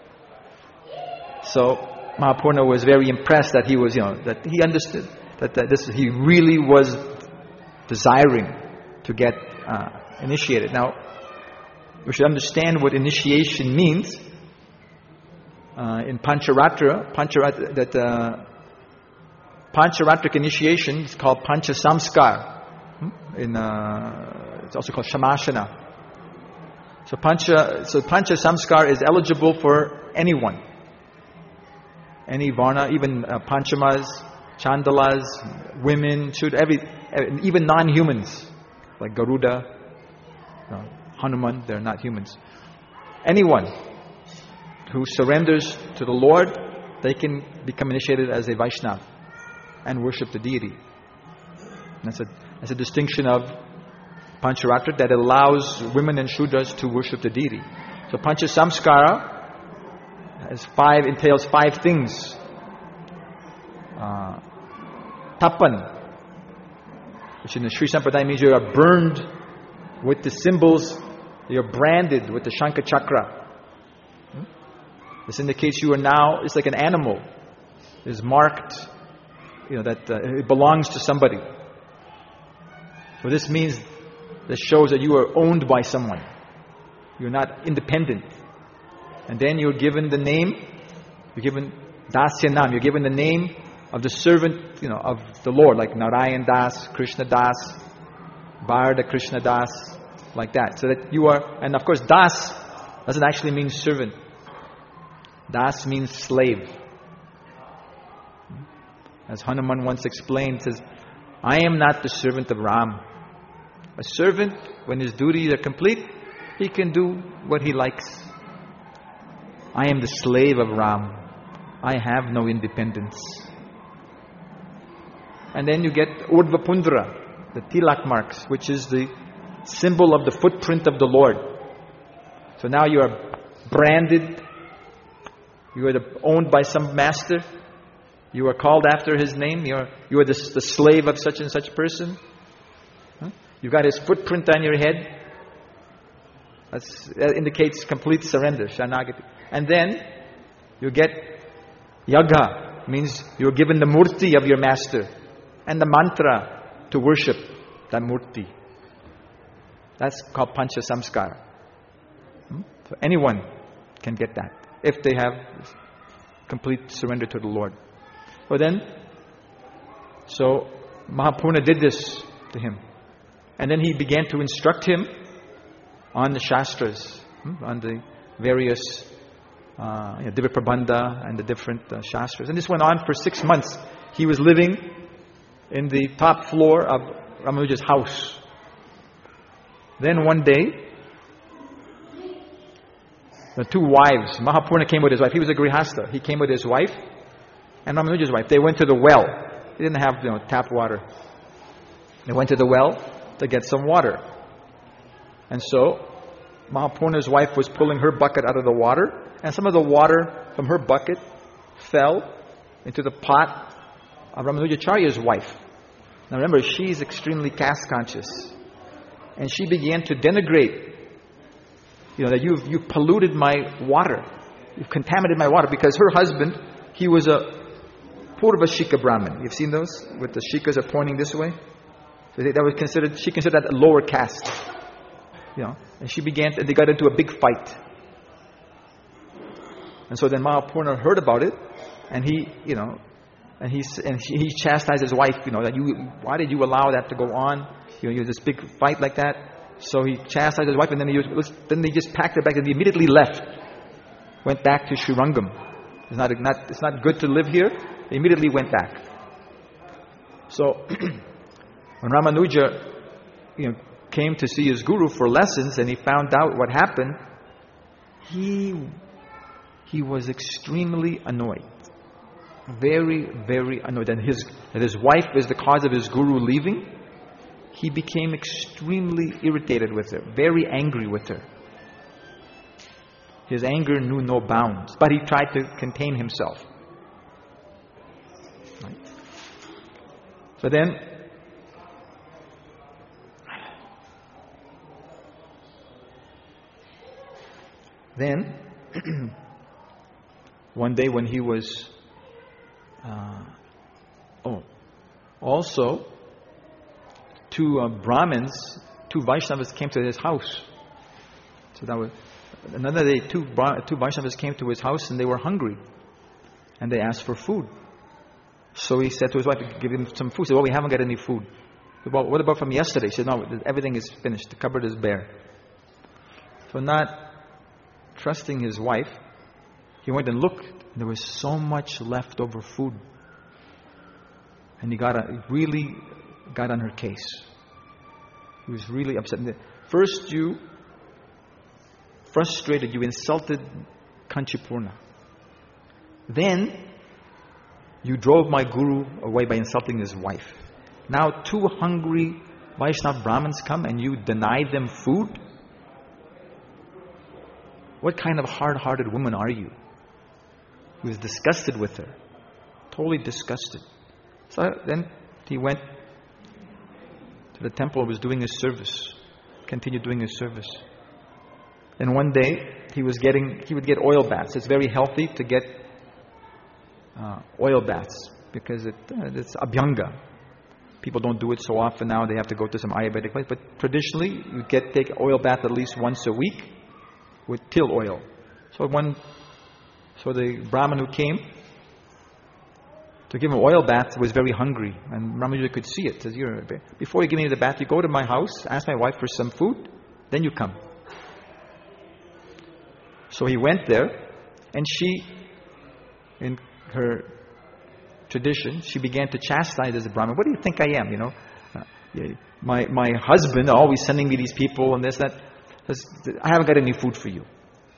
So Mahapurna was very impressed that he was, you know, that he understood that, that this, he really was desiring to get uh, initiated. Now, we should understand what initiation means. Uh, in Pancharatra, Pancharatra that uh, Pancharatric initiation is called Pancha Samskar. Hmm? In uh, it's also called Shamashana. So Pancha, so Pancha Samskar is eligible for anyone, any varna, even uh, Panchamas, Chandalas, women, should every, even non-humans like Garuda, uh, Hanuman. They're not humans. Anyone who surrenders to the Lord, they can become initiated as a Vaishnava and worship the deity. And that's a, that's a distinction of Pancharatra that allows women and Shudras to worship the deity. So Pancha Samskara has five, entails five things. Uh, tapan, which in the Sri Sampradaya means you are burned with the symbols, you're branded with the Shankha Chakra. This indicates you are now, it's like an animal, is marked, you know, that uh, it belongs to somebody. So this means, this shows that you are owned by someone. You're not independent. And then you're given the name, you're given Dasyanam, you're given the name of the servant, you know, of the Lord, like Narayan Das, Krishna Das, Bharata Krishna Das, like that. So that you are, and of course Das doesn't actually mean servant. Das means slave. As Hanuman once explained, says, I am not the servant of Ram. A servant, when his duties are complete, he can do what he likes. I am the slave of Ram. I have no independence. And then you get Urdhva Pundra, the tilak marks, which is the symbol of the footprint of the Lord. So now you are branded. You are the, owned by some master. You are called after his name. You are, you are the, the slave of such and such person. Huh? You've got his footprint on your head. That's, that indicates complete surrender, Sharanagati. And then you get Yagha, means you're given the murti of your master and the mantra to worship that murti. That's called Pancha Samskara. Hmm? So anyone can get that if they have complete surrender to the Lord. Well then, So Mahapurna did this to him. And then he began to instruct him on the Shastras, on the various uh, you know, Divya Prabandha and the different uh, Shastras. And this went on for six months. He was living in the top floor of Ramanuja's house. Then one day, the two wives, Mahapurna came with his wife. He was a Grihastha. He came with his wife and Ramanuja's wife. They went to the well. They didn't have you know, tap water. They went to the well to get some water. And so, Mahapurna's wife was pulling her bucket out of the water, and some of the water from her bucket fell into the pot of Ramanujacharya's wife. Now remember, she's extremely caste conscious. And she began to denigrate, you know, that you've, you've polluted my water. You've contaminated my water, because her husband, he was a Purva Shika Brahmin. You've seen those? With the Shikas are pointing this way. So that was considered, she considered that a lower caste. You know, and she began, to, they got into a big fight. And so then Mahapurna heard about it, and he, you know, and he and he, he chastised his wife. You know, that you, why did you allow that to go on? You know, you had this big fight like that. So he chastised his wife, and then he was, then they just packed her back, and he immediately left. Went back to Srirangam. It's not, not it's not good to live here. They immediately went back. So when Ramanuja, you know, came to see his guru for lessons, and he found out what happened, he he was extremely annoyed, very very annoyed, and his that his wife is the cause of his guru leaving. He became extremely irritated with her, very angry with her. His anger knew no bounds, but he tried to contain himself. Right? So then, then, one day when he was, uh, oh, also, two uh, Brahmins, two Vaishnavas came to his house. So that was another day. Two two Vaishnavas came to his house, and they were hungry, and they asked for food. So he said to his wife, "Give him some food." He said, "Well, we haven't got any food." Well, what about from yesterday? She said, "No, everything is finished. The cupboard is bare." So not trusting his wife, he went and looked. And there was so much leftover food, and he got a, really got on her case. He was really upset. First, you frustrated, you insulted Kanchipurna. Then, you drove my guru away by insulting his wife. Now, two hungry Vaishnava Brahmins come and you deny them food? What kind of hard-hearted woman are you? He was disgusted with her. Totally disgusted. So then he went to the temple, was doing his service. Continued doing his service. Then one day, he was getting, he would get oil baths. It's very healthy to get uh, oil baths because it, uh, it's abhyanga. People don't do it so often now. They have to go to some Ayurvedic place. But traditionally, you get take oil bath at least once a week with till oil. So one, so the Brahmin who came to give him an oil bath was very hungry, and Ramanuja could see it. Says, "You're before you give me the bath, you go to my house, ask my wife for some food, then you come." So he went there, and she, in her tradition, she began to chastise as a Brahmin. "What do you think I am? You know, uh, my my husband always sending me these people and this that. I haven't got any food for you."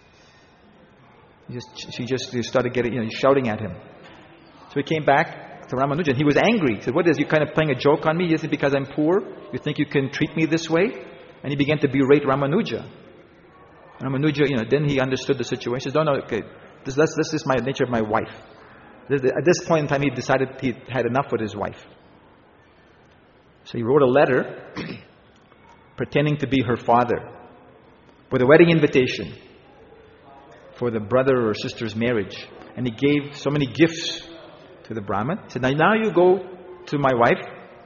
He just, she just started getting, you know, shouting at him. So he came back to Ramanuja, and he was angry. He said, "What is you kind of playing a joke on me? Is it because I'm poor? You think you can treat me this way?" And he began to berate Ramanuja. Ramanuja, you know, then he understood the situation. He said, "No, no, okay, this, this, this is my nature of my wife." At this point in time, he decided he had enough with his wife. So he wrote a letter pretending to be her father with a wedding invitation for the brother or sister's marriage. And he gave so many gifts to the Brahmin. He said, now, now you go to my wife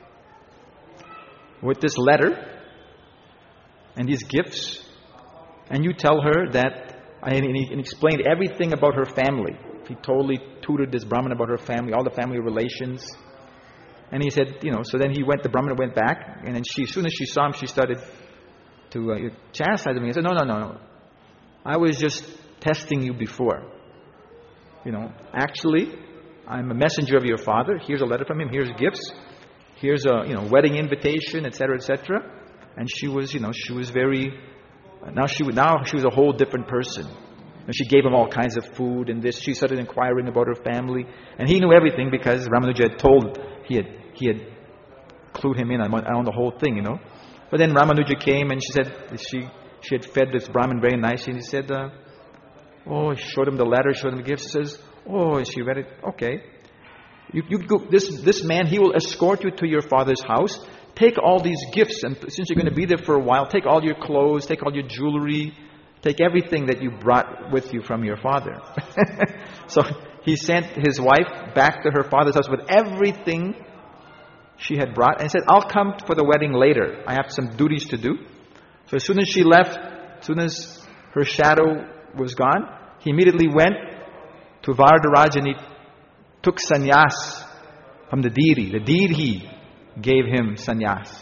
with this letter and these gifts, and you tell her that, and he, and he explained everything about her family. He totally tutored this Brahmin about her family, all the family relations. And he said, you know, so then he went, the Brahmana went back, and then she, as soon as she saw him, she started to uh, chastise him. He said, no, no, no, no. I was just testing you before. You know, actually, I'm a messenger of your father. Here's a letter from him. Here's gifts. Here's a, you know, wedding invitation, et cetera, et cetera. And she was, you know, she was very, now she, now she was a whole different person. And she gave him all kinds of food and this. She started inquiring about her family. And he knew everything because Ramanuja had told, he had, he had clued him in on, on the whole thing, you know. But then Ramanuja came and she said, she she had fed this Brahmin very nicely. And he said, uh, oh, she showed him the letter, showed him the gifts. He says, oh, she read it. Okay. You, you go, this, this man, he will escort you to your father's house. Take all these gifts. And since you're going to be there for a while, take all your clothes, take all your jewelry. Take everything that you brought with you from your father. So he sent his wife back to her father's house with everything she had brought and said, I'll come for the wedding later. I have some duties to do. So as soon as she left, as soon as her shadow was gone, he immediately went to Varadaraj and he took sannyas from the deity. The deity gave him sannyas.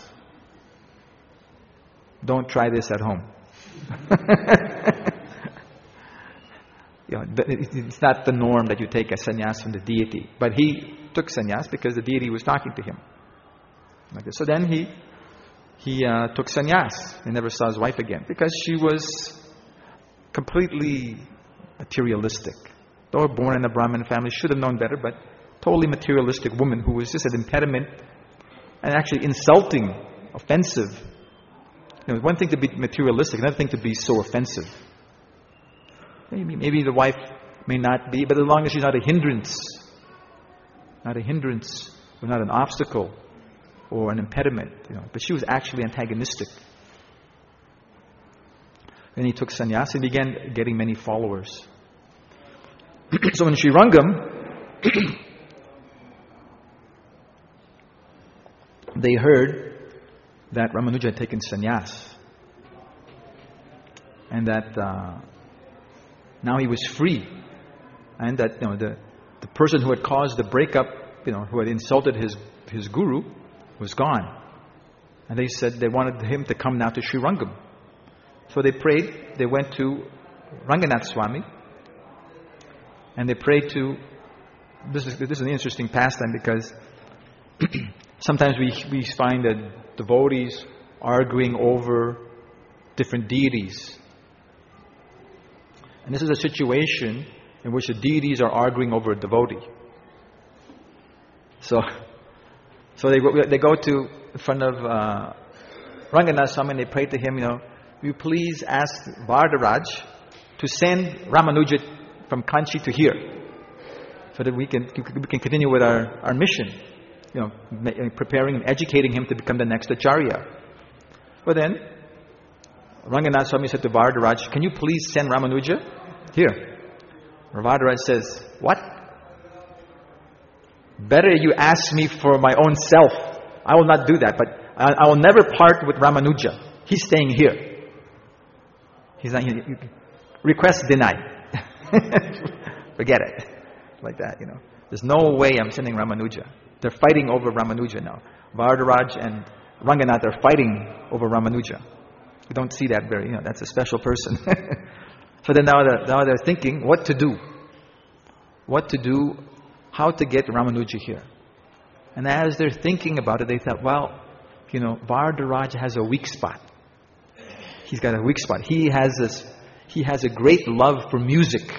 Don't try this at home. You know, it's not the norm that you take a sannyas from the deity. But he took sannyas because the deity was talking to him. Like this. So then he he uh, took sannyas and never saw his wife again because she was completely materialistic. Though born in a Brahmin family, should have known better, but totally materialistic woman who was just an impediment and actually insulting, offensive. You know, one thing to be materialistic, another thing to be so offensive. Maybe, maybe the wife may not be, but as long as she's not a hindrance, not a hindrance, or not an obstacle, or an impediment, you know. But she was actually antagonistic. Then he took sannyas and began getting many followers. So in Srirangam, they heard that Ramanuja had taken sannyas and that uh, now he was free, and that, you know, the the person who had caused the breakup, you know, who had insulted his his guru, was gone. And they said they wanted him to come now to Srirangam. So they prayed. They went to Ranganath Swami and they prayed to. This is this is an interesting pastime because sometimes we we find that devotees arguing over different deities. And this is a situation in which the deities are arguing over a devotee. So, so they they go to in front of uh, Ranganath Swami and they pray to him, you know, will you please ask Varadaraj to send Ramanuja from Kanchi to here, so that we can we can continue with our, our mission, you know, preparing and educating him to become the next Acharya. But then Ranganath Swami said to Varadaraj, can you please send Ramanuja here? Varadaraj says, what? Better you ask me for my own self. I will not do that, but I, I will never part with Ramanuja. He's staying here. He's not here. Request denied. Forget it. Like that, you know. There's no way I'm sending Ramanuja. They're fighting over Ramanuja now. Varadaraj and Ranganath are fighting over Ramanuja. You don't see that very, you know, that's a special person. So then now they're, now they're thinking what to do. What to do, how to get Ramanuja here. And as they're thinking about it, they thought, well, you know, Varadaraj has a weak spot. He's got a weak spot. He has this, he has a great love for music.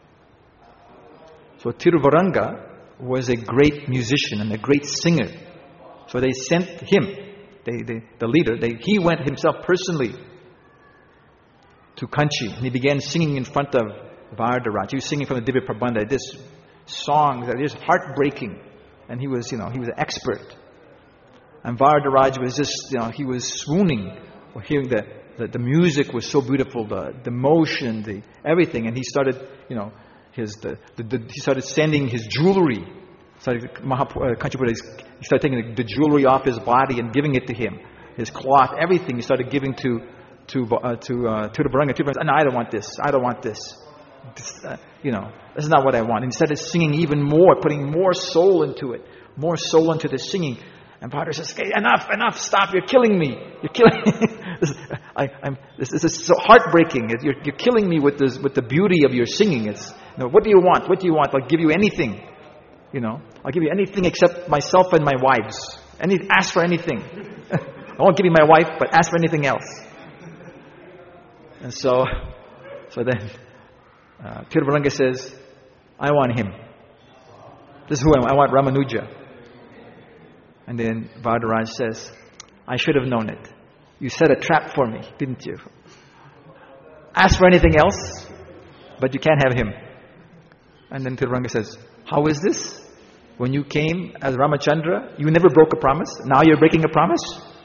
So Tiruvaranga was a great musician and a great singer. So they sent him, they, they, the leader, they, he went himself personally to Kanchi, and he began singing in front of Varadaraj. He was singing from the Divya Prabandha, this song that is heartbreaking, and he was, you know, he was an expert. And Varadaraj was just, you know, he was swooning for hearing the, the, the music was so beautiful, the, the motion, the everything, and he started, you know, his the, the, the he started sending his jewelry. Started Mahaprabhu, uh, Kanchipuram, he started taking the, the jewelry off his body and giving it to him, his cloth, everything. He started giving to to uh, to uh, to the Varanga. To the no, I don't want this. I don't want this. this uh, you know, this is not what I want. And he started singing even more, putting more soul into it, more soul into the singing. And Bhadraj says, okay, enough, enough, stop, you're killing me. You're killing me. this, I, I'm, this, this is so heartbreaking. You're, you're killing me with, this, with the beauty of your singing. It's, you know, what do you want? What do you want? I'll give you anything. You know, I'll give you anything except myself and my wives. Any, ask for anything. I won't give you my wife, but ask for anything else. And so, so then, uh, Tiruvallanga says, I want him. This is who I want. I want Ramanuja. And then Varadaraj says, I should have known it. You set a trap for me, didn't you? Ask for anything else, but you can't have him. And then Tiruvallanga says, how is this? When you came as Ramachandra, you never broke a promise. Now you're breaking a promise?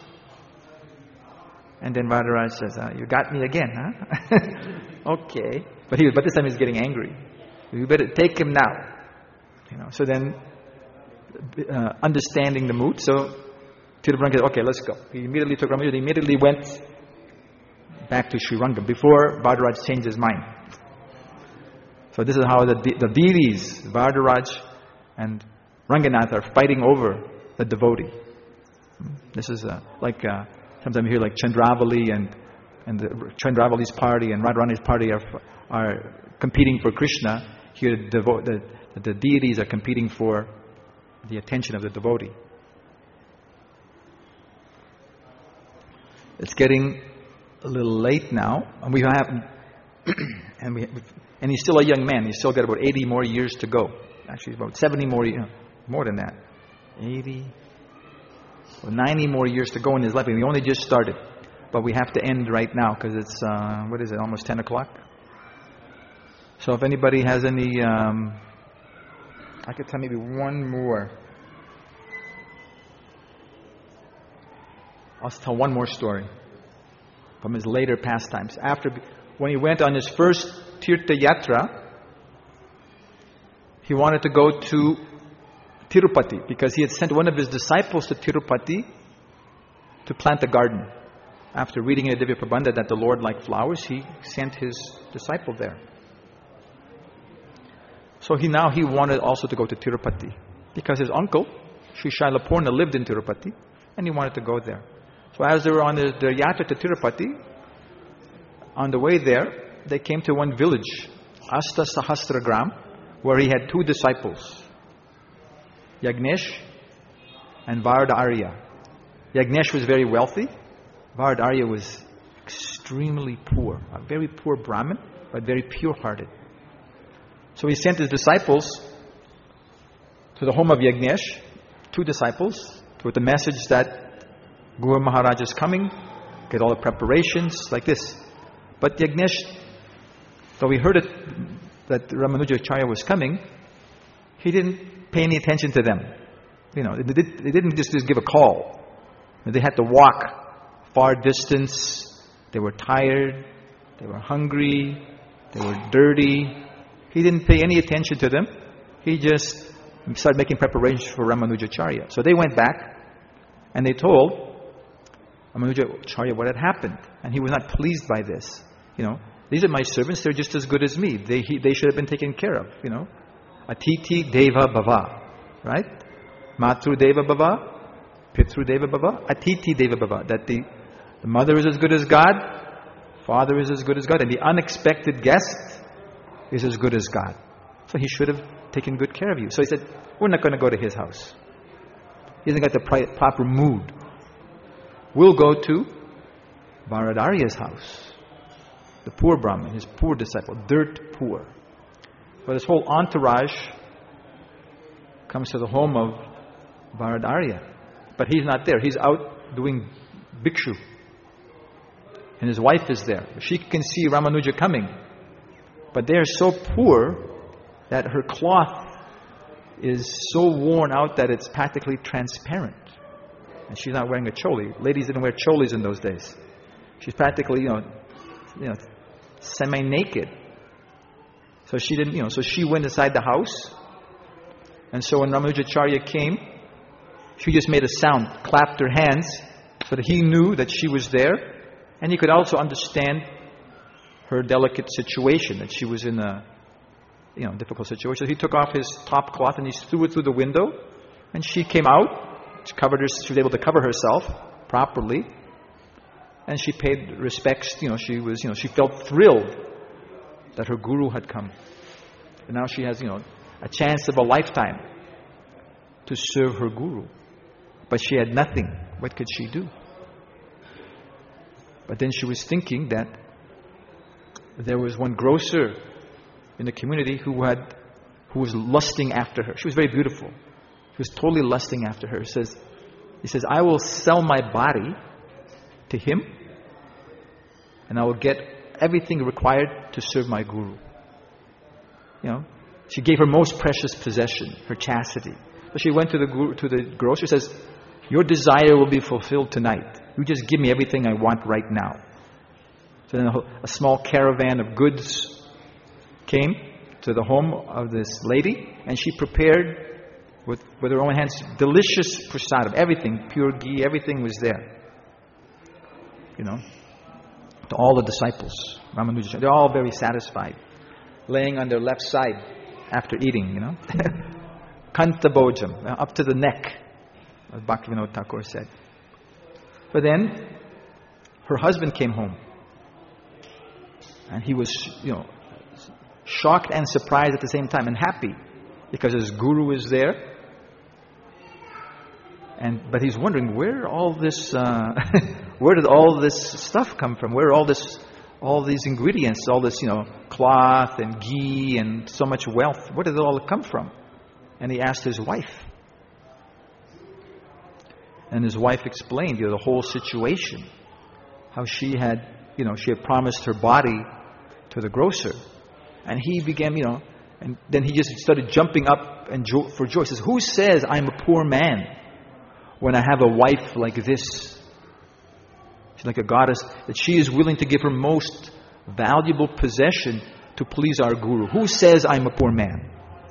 And then Varadaraj says, ah, you got me again, huh? Okay. But he, but this time he's getting angry. You better take him now. You know. So then, uh, understanding the mood, so Tiruvallanga said, okay, let's go. He immediately took Ramanuja. He immediately went back to Srirangam before Varadaraj changed his mind. So this is how the the deities, Varadaraj and Ranganath, are fighting over the devotee. This is uh, like uh, sometimes you hear like Chandravali and and the Chandravali's party and Radharani's party are are competing for Krishna. Here the, devo- the the deities are competing for the attention of the devotee. It's getting a little late now, and we have, and we, and he's still a young man. He's still got about eighty more years to go. Actually, about seventy more, more than that, eighty, well, ninety more years to go in his life. And we only just started, but we have to end right now because it's uh, what is it? Almost ten o'clock. So if anybody has any, um, I could tell maybe one more. I'll tell one more story from his later pastimes. After, when he went on his first Tirtha Yatra, he wanted to go to Tirupati because he had sent one of his disciples to Tirupati to plant a garden. After reading in the Divya Prabandha that the Lord liked flowers, he sent his disciple there. So he now he wanted also to go to Tirupati because his uncle, Sri Shaila Purna, lived in Tirupati and he wanted to go there. So as they were on the, their yatra to Tirupati, on the way there, they came to one village, Asta Sahasragram, where he had two disciples, Yagnesh and Varada Arya. Yagnesh was very wealthy. Varada Arya was extremely poor, a very poor Brahmin, but very pure-hearted. So he sent his disciples to the home of Yagnesh, two disciples, with the message that Guru Maharaj is coming, get all the preparations, like this. But Yagnesh, though he heard it, that Ramanuja Acharya was coming, he didn't pay any attention to them. You know, they, did, they didn't just, just give a call. They had to walk far distance. They were tired. They were hungry. They were dirty. He didn't pay any attention to them. He just started making preparations for Ramanuja Acharya. So they went back and they told Ramanuja Acharya what had happened. And he was not pleased by this. You know, these are my servants, they're just as good as me. They he, they should have been taken care of, you know. Atiti Deva Bhava, right? Matru Deva Bhava, Pitru Deva Bhava, Atiti Deva Bhava. That the, the mother is as good as God, father is as good as God, and the unexpected guest is as good as God. So he should have taken good care of you. So he said, we're not going to go to his house. He hasn't got the proper mood. We'll go to Varada Arya's house. The poor Brahmin, his poor disciple, dirt poor. But his whole entourage comes to the home of Varada Arya. But he's not there. He's out doing bhikshu. And his wife is there. She can see Ramanuja coming. But they are so poor that her cloth is so worn out that it's practically transparent. And she's not wearing a choli. Ladies didn't wear cholis in those days. She's practically, you know, you know, semi-naked. So she didn't, you know, so she went inside the house. And so when Ramanujacharya came, she just made a sound, clapped her hands, so that he knew that she was there. And he could also understand her delicate situation, that she was in a, you know, difficult situation. So he took off his top cloth and he threw it through the window. And she came out, she covered her, she was able to cover herself properly, and she paid respects. You know, she was, you know, she felt thrilled that her guru had come. And now she has, you know, a chance of a lifetime to serve her guru. But she had nothing. What could she do? But then she was thinking that there was one grocer in the community who had, who was lusting after her. She was very beautiful. He was totally lusting after her. He says, he says, I will sell my body to him, and I will get everything required to serve my guru. You know, she gave her most precious possession, her chastity. So she went to the guru, to the grocer, says, your desire will be fulfilled tonight. You just give me everything I want right now. So then a, a small caravan of goods came to the home of this lady, and she prepared with, with her own hands delicious prasadam, everything, pure ghee, everything was there. You know, to all the disciples, Ramanuja, they're all very satisfied, laying on their left side after eating, you know. Kanta bojam, up to the neck, as Bhaktivinoda Thakur said. But then, her husband came home. And he was, you know, shocked and surprised at the same time, and happy, because his guru is there. And but he's wondering, where all this, uh, where did all this stuff come from? Where all this, all these ingredients, all this, you know, cloth and ghee and so much wealth? Where did it all come from? And he asked his wife. And his wife explained, you know, the whole situation. How she had, you know, she had promised her body to the grocer. And he began, you know, and then he just started jumping up and jo- for joy. He says, who says I'm a poor man when I have a wife like this? She's like a goddess, that she is willing to give her most valuable possession to please our guru. Who says I'm a poor man?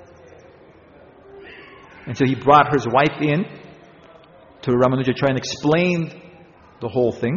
And so he brought his wife in to Ramanujacharya and explained the whole thing.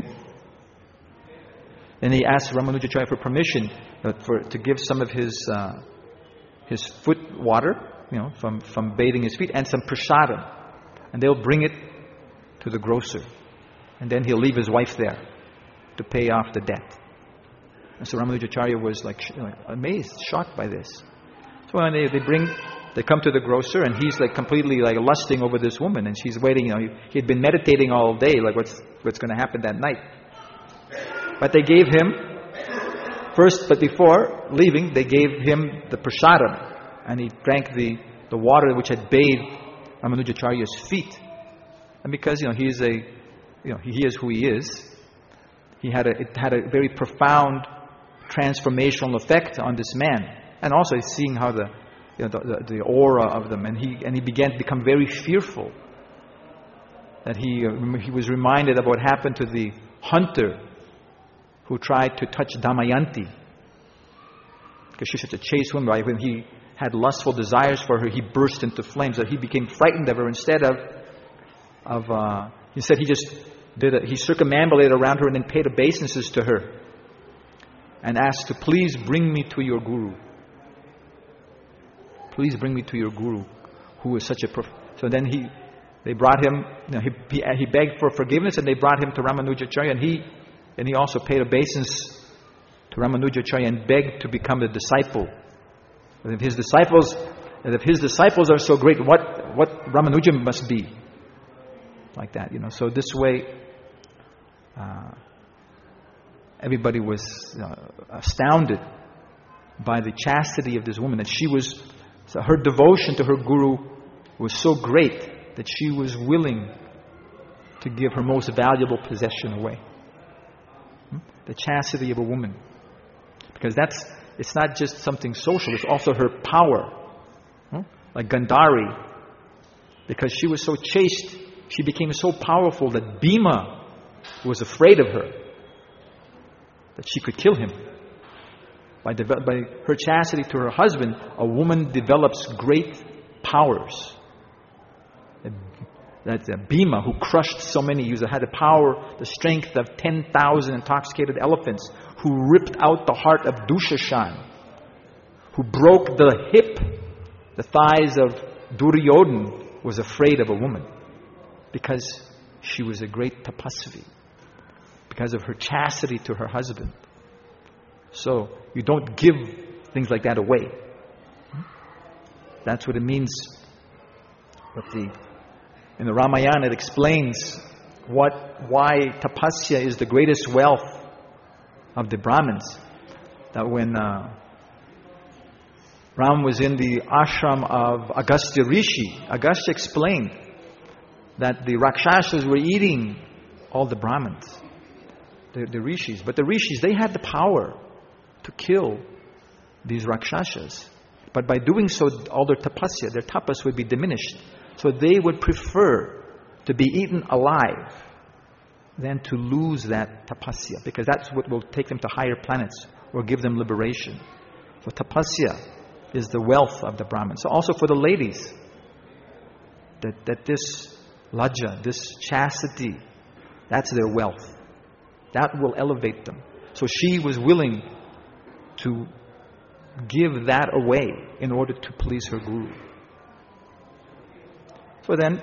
And he asked Ramanujacharya for permission uh, for to give some of his uh, his foot water, you know, from, from bathing his feet, and some prasadam. And they'll bring it to the grocer. And then he'll leave his wife there to pay off the debt. And so Ramanujacharya was like, like amazed, shocked by this. So when they, they bring, they come to the grocer, and he's like completely like lusting over this woman, and she's waiting. You know, he, he had been meditating all day, like what's what's going to happen that night. But they gave him first, but before leaving, they gave him the prasadam, and he drank the the water which had bathed Ramanujacharya's feet. And because you know he is a, you know he is who he is, he had a it had a very profound transformational effect on this man, and also seeing how the you know the, the, the aura of them, and he and he began to become very fearful. That he uh, he was reminded of what happened to the hunter who tried to touch Damayanti, because she's such a chaste woman. Right? When he had lustful desires for her, he burst into flames. That he became frightened of her. Instead of of uh, he said he just did a, he circumambulated around her and then paid obeisances to her and asked to please bring me to your guru. Please bring me to your guru, who is such a prof-. So then he, they brought him. You know, he, he he begged for forgiveness, and they brought him to Ramanujacharya, and he and he also paid obeisance to Ramanujacharya and begged to become a disciple. And if his disciples, and if his disciples are so great, what what Ramanuja must be like that, you know. So this way, uh, everybody was uh, astounded by the chastity of this woman, that she was. So her devotion to her guru was so great that she was willing to give her most valuable possession away. Hmm? The chastity of a woman. Because that's, it's not just something social, it's also her power. Hmm? Like Gandhari. Because she was so chaste, she became so powerful that Bhima was afraid of her. That she could kill him. By, de- by her chastity to her husband, a woman develops great powers. That uh, Bhima, who crushed so many, he had the power, the strength of ten thousand intoxicated elephants, who ripped out the heart of Dushashan, who broke the hip, the thighs of Duryodhan, was afraid of a woman because she was a great tapasvi, because of her chastity to her husband. So you don't give things like that away. That's what it means. But the in the Ramayana it explains what why tapasya is the greatest wealth of the Brahmins. That when uh, Ram was in the ashram of Agastya Rishi, Agastya explained that the Rakshasas were eating all the Brahmins, the, the Rishis. But the Rishis, they had the power to kill these Rakshasas. But by doing so, all their tapasya, their tapas would be diminished. So they would prefer to be eaten alive than to lose that tapasya, because that's what will take them to higher planets or give them liberation. So tapasya is the wealth of the Brahmins. So also for the ladies, that, that this lajja, this chastity, that's their wealth. That will elevate them. So she was willing to give that away in order to please her guru. So then,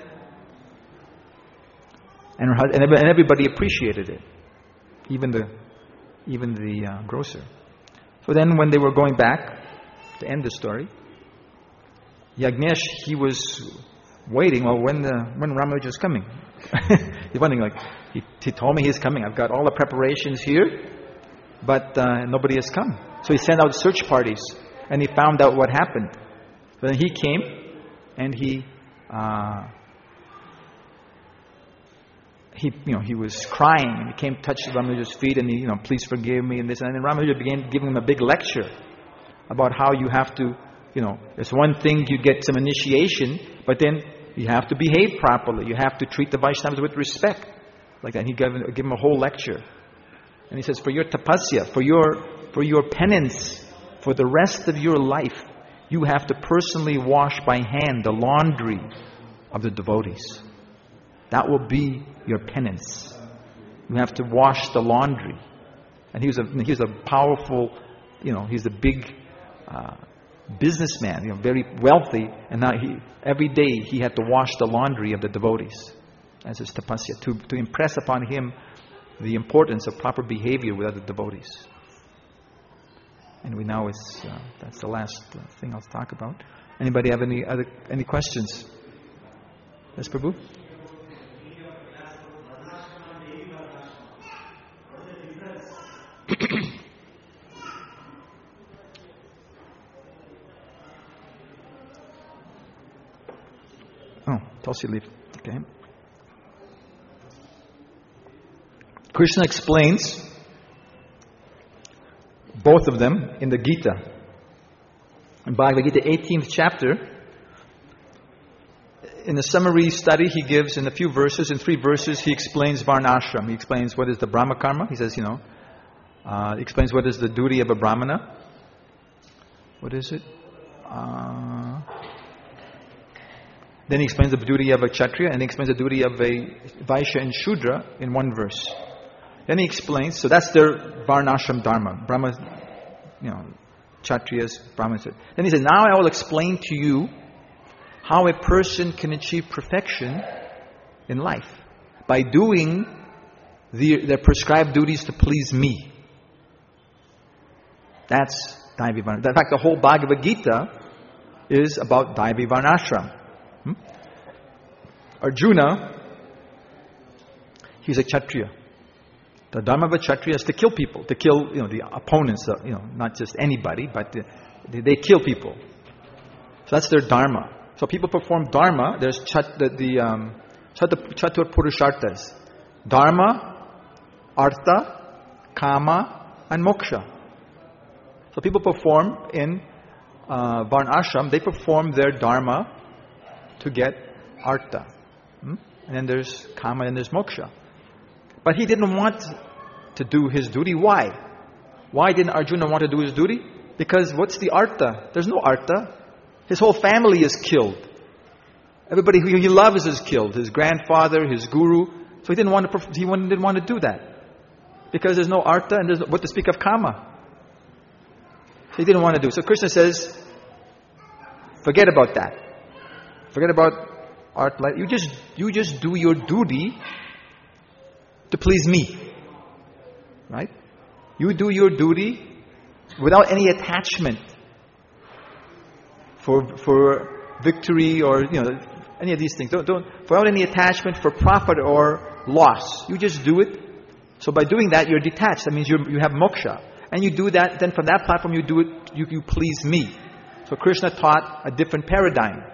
and, her, and everybody appreciated it, even the even the uh, grocer. So then, when they were going back to end the story, Yagnesh, he was waiting. Well, when the when Ramanuja is coming, he's wondering, like, he, he told me he's coming. I've got all the preparations here, but uh, nobody has come. So he sent out search parties, and he found out what happened. So then he came, and he. Uh, He, you know, he was crying, and he came, touched Ramanuja's feet, and he, you know, please forgive me, and this, and then Ramanuja began giving him a big lecture about how you have to, you know, it's one thing you get some initiation, but then you have to behave properly. You have to treat the Vaishnavas with respect, like that. And he gave, gave him a whole lecture, and he says, for your tapasya, for your for your penance, for the rest of your life, you have to personally wash by hand the laundry of the devotees. That will be your penance. You have to wash the laundry. And he was a he was a powerful, you know, he's a big uh, businessman, you know, very wealthy. And now he every day he had to wash the laundry of the devotees as his tapasya to to impress upon him the importance of proper behavior with other devotees. And we now it's uh, that's the last uh, thing I'll talk about. Anybody have any other any questions? Yes, Prabhu. Oh, Tulsi leaf. Okay. Krishna explains both of them in the Gita. In Bhagavad Gita, eighteenth chapter, in the summary study he gives in a few verses, in three verses, he explains Varnashram. He explains what is the Brahma karma. He says, you know, uh, he explains what is the duty of a Brahmana. What is it? Uh, then he explains the duty of a Kshatriya, and he explains the duty of a Vaishya and Shudra in one verse. Then he explains, so that's their Varnashram Dharma. Brahma, you know, Kshatriyas, Brahmanas. Then he says, now I will explain to you how a person can achieve perfection in life by doing the, their prescribed duties to please me. That's Daivi Varnashram. In fact, the whole Bhagavad Gita is about Daivi Varnashram. Hmm? Arjuna, he's a Kshatriya. The dharma of a Kshatriya is to kill people, to kill, you know, the opponents, uh, you know, not just anybody, but the, they, they kill people. So that's their dharma. So people perform dharma. There's chat, the, the um, chatur purusharthas: dharma, artha, kama, and moksha. So people perform in uh, Varnashram. They perform their dharma to get artha, hmm? And then there's kama, and there's moksha. But he didn't want to do his duty. Why? Why didn't Arjuna want to do his duty? Because what's the artha? There's no artha. His whole family is killed. Everybody who he loves is killed. His grandfather, his guru. So he didn't want to. He didn't want to do that because there's no artha and there's no, what to speak of kama. So he didn't want to do. So Krishna says, forget about that. Forget about art life. You just, you just do your duty to please me. Right? You do your duty without any attachment for, for victory or, you know, any of these things. Don't, don't, without any attachment for profit or loss. You just do it. So by doing that, you're detached. That means you you have moksha. And you do that, then from that platform you do it, you, you please me. So Krishna taught a different paradigm.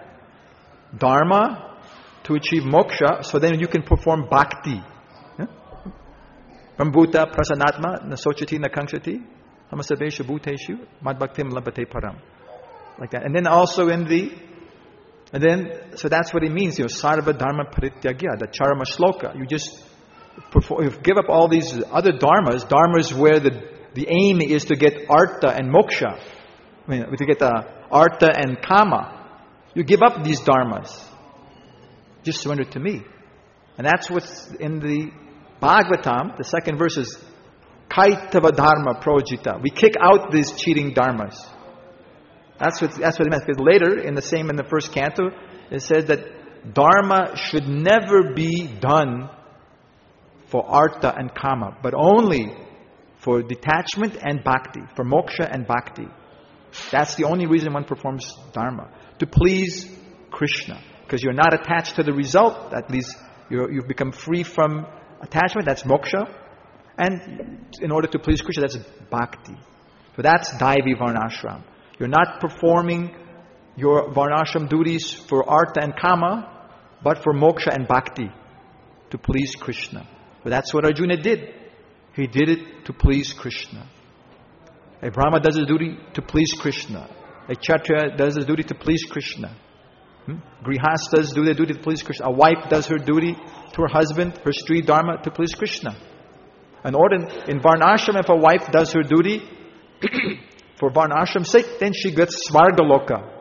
Dharma to achieve moksha, so then you can perform bhakti. Yeah? Brahmbhuta prasanatma nasochati nakangshati samasaveshu bhuteshu madbhaktim labhate param. Like that. And then also in the, and then, so that's what it means, you know, sarva dharma parityagya, the charama shloka. You just perform, you give up all these other dharmas, dharmas where the, the aim is to get artha and moksha. I mean, to get the artha and kama. You give up these dharmas. Just surrender to me. And that's what's in the Bhagavatam, the second verse is Kaitava dharma projita. We kick out these cheating dharmas. That's what, that's what it meant. Because later, in the same, in the first canto, it says that dharma should never be done for artha and kama, but only for detachment and bhakti, for moksha and bhakti. That's the only reason one performs dharma. To please Krishna. Because you're not attached to the result, at least you're, you've become free from attachment, that's moksha. And in order to please Krishna, that's bhakti. So that's Daivi Varnashram. You're not performing your Varnashram duties for artha and kama, but for moksha and bhakti, to please Krishna. So that's what Arjuna did. He did it to please Krishna. A Brahma does his duty to please Krishna. A Kshatriya does his duty to please Krishna. Hmm? Grihastas do their duty to please Krishna. A wife does her duty to her husband, her Stri Dharma, to please Krishna. In order, in Varnashram, if a wife does her duty for Varnashram's sake, then she gets Svargaloka.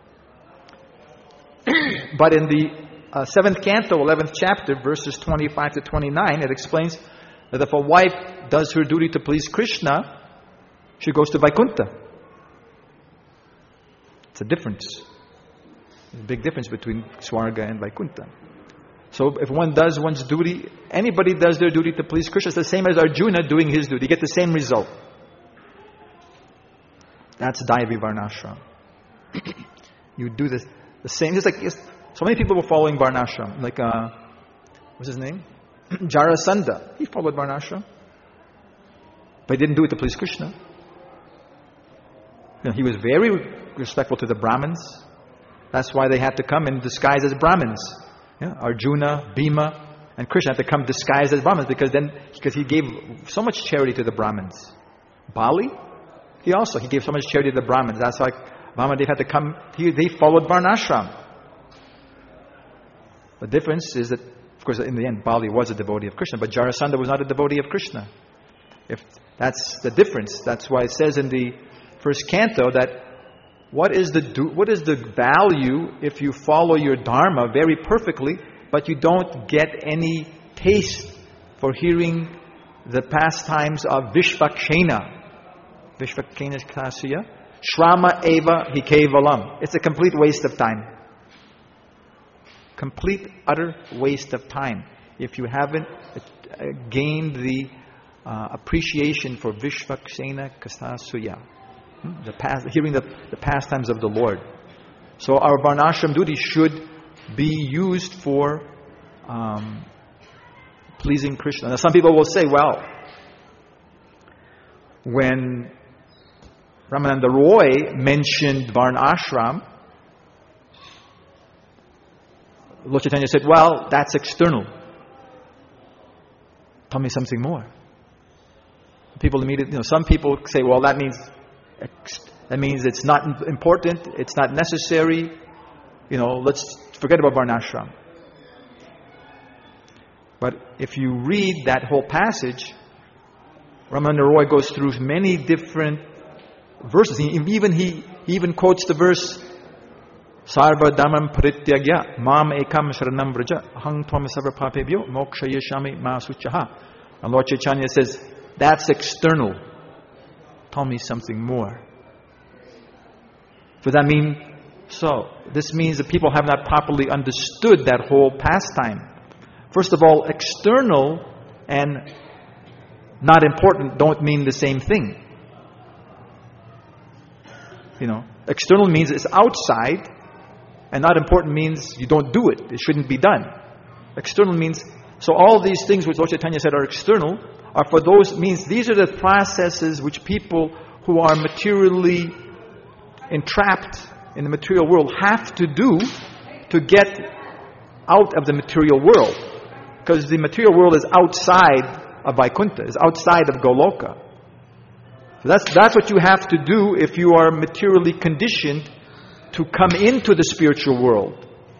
But in the uh, seventh canto, eleventh chapter, verses twenty-five to twenty-nine, it explains that if a wife does her duty to please Krishna, she goes to Vaikuntha. It's a difference. There's a big difference between Swarga and Vaikuntha. So if one does one's duty, anybody does their duty to please Krishna, it's the same as Arjuna doing his duty. You get the same result. That's Daivi Varnashram. You do this, the same. It's like it's, so many people were following Varnashram. Like, uh, what's his name? Jarasandha. He followed Varnashram. But he didn't do it to please Krishna. You know, he was very respectful to the Brahmins. That's why they had to come in disguise as Brahmins. Yeah? Arjuna, Bhima, and Krishna had to come disguised as Brahmins because then because he gave so much charity to the Brahmins. Bali, he also he gave so much charity to the Brahmins. That's why Vamadev had to come. He, they followed Varnashram. The difference is that, of course, in the end, Bali was a devotee of Krishna, but Jarasandha was not a devotee of Krishna. If that's the difference, that's why it says in the first canto that what is the do, what is the value if you follow your dharma very perfectly, but you don't get any taste for hearing the pastimes of Vishvakshena. Vishvakshena Kasya. Shrama eva hikevalam. It's a complete waste of time. Complete, utter waste of time. If you haven't uh, gained the uh, appreciation for Vishvakshena Kasasuya. The past, hearing the, the pastimes of the Lord. So our Varnashram duty should be used for um, pleasing Krishna. Now some people will say, well, when Ramananda Roy mentioned Varnashram, Lord Chaitanya said, well, that's external. Tell me something more. People immediately, you know, some people say, well, that means that means it's not important, it's not necessary. You know, let's forget about Varnashram. But if you read that whole passage, Ramananda Roy goes through many different verses. He, even he, he even quotes the verse Sarva Dhammam Parityagya Mam Ekam Sharanam Vraja Aham Tvam Sarva Papebhyo Moksha Yeshami Ma Suchaha. And Lord Chaitanya says, that's external. Tell me something more. Does that mean So, this means that people have not properly understood that whole pastime. First of all, external and not important don't mean the same thing. You know, external means it's outside, and not important means you don't do it. It shouldn't be done. External means, so all these things which Lord Chaitanya said are external, are for those, means these are the processes which people who are materially entrapped in the material world have to do to get out of the material world. Because the material world is outside of Vaikuntha, is outside of Goloka. So that's, that's what you have to do if you are materially conditioned to come into the spiritual world.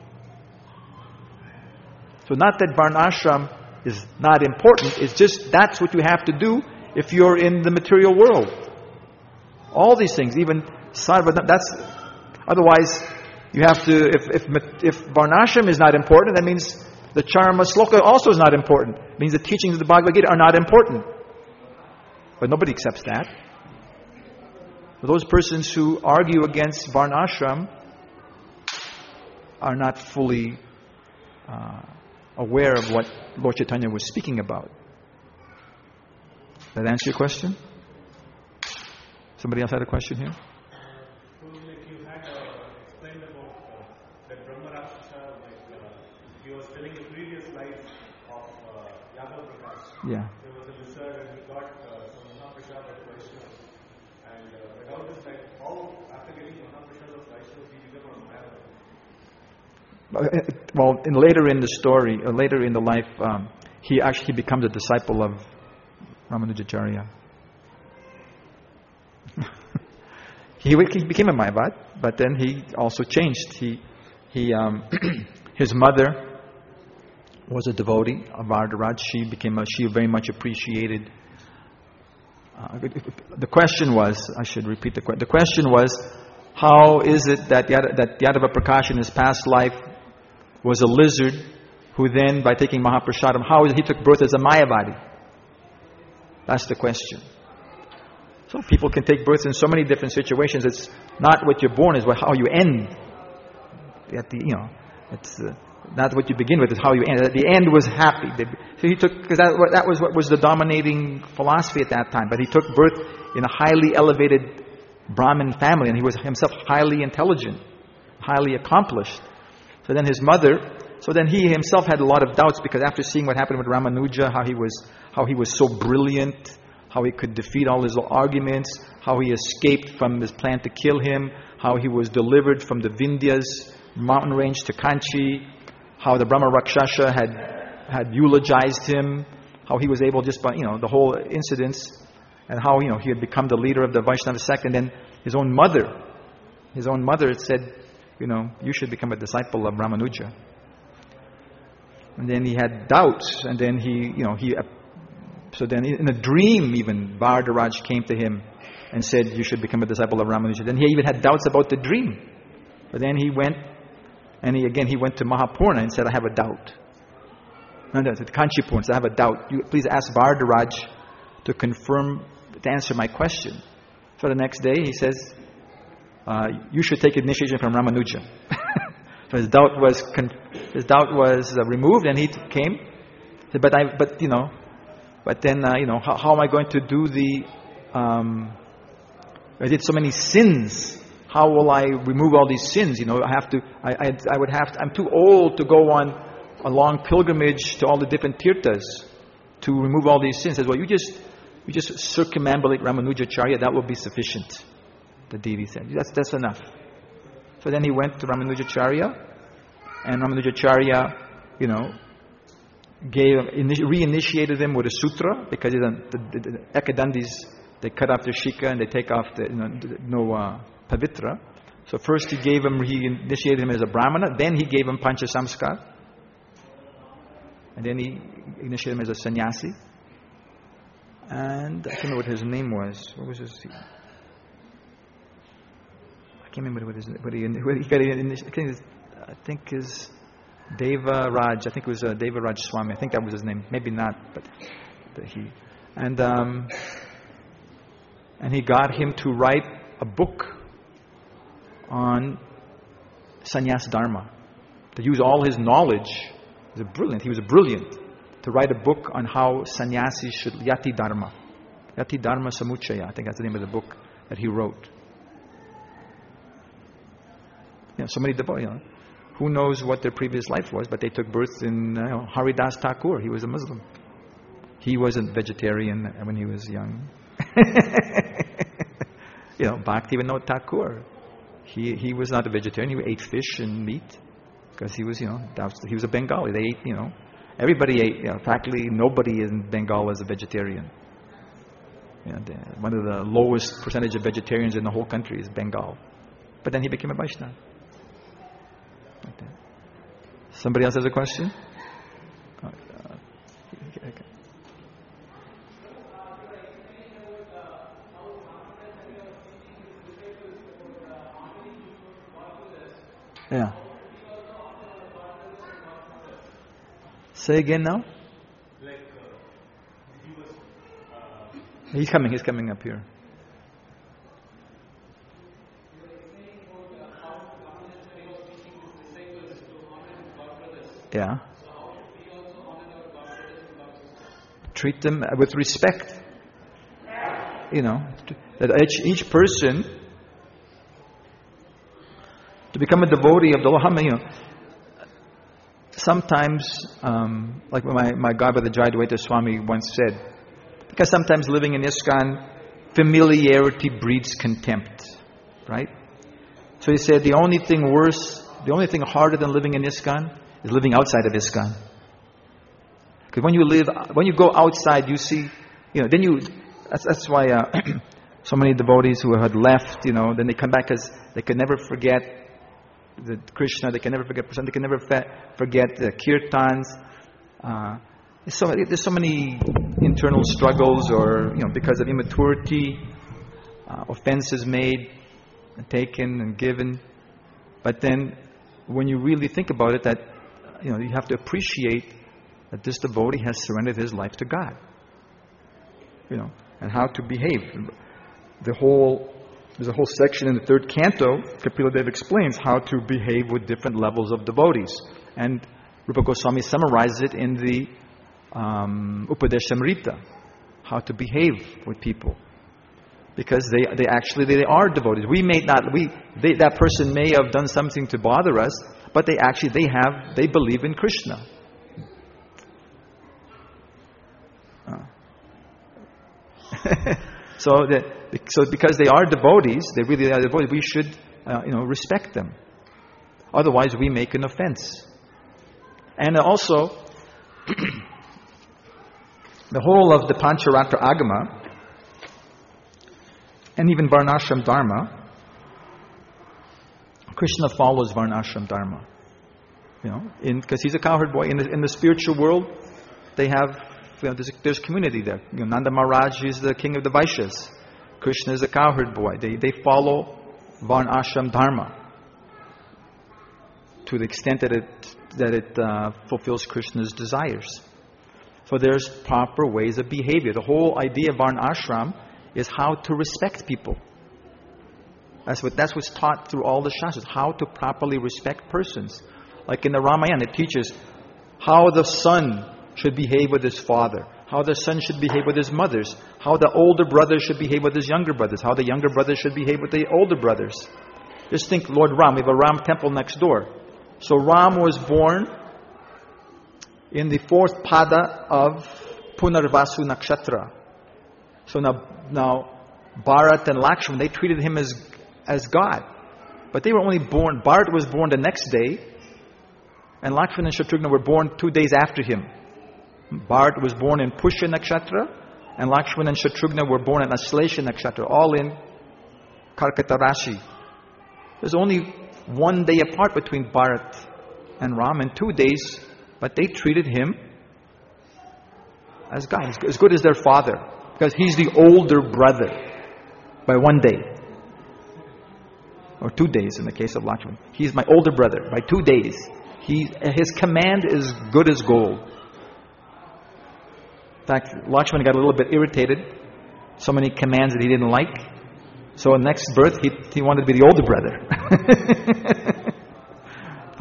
So not that Varnashram is not important, it's just that's what you have to do if you're in the material world. All these things, even Sarvadam, that's, otherwise you have to, if, if, if Varnashram is not important, that means the Charma Sloka also is not important. It means the teachings of the Bhagavad Gita are not important. But nobody accepts that. For those persons who argue against Varnashram are not fully uh, aware of what Lord Chaitanya was speaking about. Does that answer your question? Somebody else had a question here? So, like you had uh, explained about uh, that Brahma Rakshasa, like uh, he was telling a previous life of uh, Yadav Prakash. Yeah. There was a wizard and he got uh, some Mahaprasad of Vaishnavas. And uh, my doubt is like how, after getting Mahaprasad of Vaishnavas, he became a Mayavad. Well, in, later in the story, or later in the life, um, he actually becomes a disciple of Ramanujacharya. he, he became a Mayavad, but then he also changed. He, he, um, his mother was a devotee of Varadaraj. She became a, she very much appreciated. Uh, the question was, I should repeat the question. The question was, how is it that Yad, that Yadava Prakash in his past life was a lizard who then, by taking Mahaprasadam, how is it he took birth as a Mayavadi? That's the question. So people can take birth in so many different situations. It's not what you're born, is how you end. At the, you know, it's uh, not what you begin with, it's how you end. At the end was happy. So he took, because that, that was what was the dominating philosophy at that time. But he took birth in a highly elevated Brahmin family, and he was himself highly intelligent, highly accomplished. So then his mother, so then he himself had a lot of doubts, because after seeing what happened with Ramanuja, how he was, how he was so brilliant, how he could defeat all his arguments, how he escaped from his plan to kill him, how he was delivered from the Vindhyas mountain range to Kanchi, how the Brahma Rakshasa had had eulogized him, how he was able just by, you know, the whole incidents, and how, you know, he had become the leader of the Vaishnava sect, and then his own mother, his own mother said, you know, you should become a disciple of Ramanuja. And then he had doubts, and then he, you know, he, so then in a dream even, Varadaraj came to him and said, you should become a disciple of Ramanuja. Then he even had doubts about the dream. But then he went, and he again, he went to Mahapurna and said, I have a doubt. No, no, to Kanchipurna, I have a doubt. You please ask Varadaraj to confirm, to answer my question. So the next day he says, uh, you should take initiation from Ramanuja. So his doubt was con- his doubt was uh, removed, and he t- came. Said, but I, but you know, but then uh, you know, how, how am I going to do the? Um, I did so many sins. How will I remove all these sins? You know, I have to. I, I, I would have to. I'm too old to go on a long pilgrimage to all the different tirthas to remove all these sins. He says, well, you just you just circumambulate Ramanujacharya. That will be sufficient. The deity said, that's that's enough. So then he went to Ramanujacharya, and Ramanujacharya, you know, gave reinitiated him with a sutra, because the, the, the, the Ekadandis, they cut off their shika and they take off the, you know, no uh, pavitra. So first he gave him, he initiated him as a brahmana, then he gave him pancha samskar, and then he initiated him as a sannyasi. And I can't remember what his name was. What was his? I can't remember what his what he, what he got. In, I think his Deva Raj. I think it was uh, Deva Raj Swami. I think that was his name. Maybe not, but, but he and um, and he got him to write a book on sannyas dharma, to use all his knowledge. He was brilliant. He was brilliant to write a book on how sannyasis should, Yati Dharma. Yati Dharma Samuchaya, I think that's the name of the book that he wrote. You know, so many devotees, you know, who knows what their previous life was, but they took birth in, you know, Haridas Thakur. He was a Muslim. He wasn't vegetarian when he was young. You know, Bhaktivinoda Thakur. He he was not a vegetarian. He ate fish and meat because he was, you know, he was a Bengali. They ate, you know, everybody ate. You know, practically nobody in Bengal is a vegetarian. You know, the, one of the lowest percentage of vegetarians in the whole country is Bengal. But then he became a Vaishnava. Like that. Somebody else has a question? Uh, okay, okay. Yeah. Say again now? Like, uh, he was, uh, He's coming, he's coming up here. Yeah. Treat them with respect. You know, that each, each person, to become a devotee of the Lord, you know, sometimes, um, like my, my God, the Jayadvaita Swami once said, because sometimes living in ISKCON, familiarity breeds contempt, right? So he said the only thing worse, the only thing harder than living in ISKCON is living outside of ISKCON. Because when you live, when you go outside, you see, you know, then you, that's, that's why uh, so many devotees who had left, you know, then they come back because they could never forget the Krishna, they can never forget Prasad, they can never fe- forget the kirtans. Uh, there's, so, there's so many internal struggles, or, you know, because of immaturity, uh, offenses made, and taken and given. But then, when you really think about it, that, you know, you have to appreciate that this devotee has surrendered his life to God. You know, and how to behave. The whole There's a whole section in the third canto. Kapila Dev explains how to behave with different levels of devotees, and Rupa Goswami summarizes it in the um, Upadeshamrita, how to behave with people, because they they actually they are devotees. We may not we they, that person may have done something to bother us, but they actually they have they believe in Krishna. Oh. So that. So because they are devotees, they really are devotees, we should, uh, you know, respect them. Otherwise, we make an offense. And also, the whole of the Pancharatra Agama, and even Varnashram Dharma, Krishna follows Varnashram Dharma. You know, because he's a cowherd boy. In the, in the spiritual world, they have, you know, there's, there's community there. You know, Nanda Maharaj is the king of the Vaishyas. Krishna is a cowherd boy. They they follow Varnashram Dharma to the extent that it that it uh, fulfills Krishna's desires. So there's proper ways of behavior. The whole idea of Varnashram is how to respect people. That's what that's what's taught through all the Shastras, how to properly respect persons. Like in the Ramayana, it teaches how the son should behave with his father, how the son should behave with his mothers, how the older brother should behave with his younger brothers, how the younger brother should behave with the older brothers. Just think, Lord Ram, we have a Ram temple next door. So Ram was born in the fourth pada of Punarvasu Nakshatra. So now, now Bharat and Lakshman, they treated him as, as God. But they were only born, Bharat was born the next day, and Lakshman and Shatrughna were born two days after him. Bharat was born in Pushya Nakshatra, and Lakshman and Shatrughna were born in Aslesha Nakshatra, all in Karkata Rashi. There's only one day apart between Bharat and Ram, and two days, but they treated him as God, as good as their father, because he's the older brother by one day. Or two days in the case of Lakshman. He's my older brother by two days. He, his command is good as gold. In fact, Lakshman got a little bit irritated. So many commands that he didn't like. So next birth, he, he wanted to be the older brother.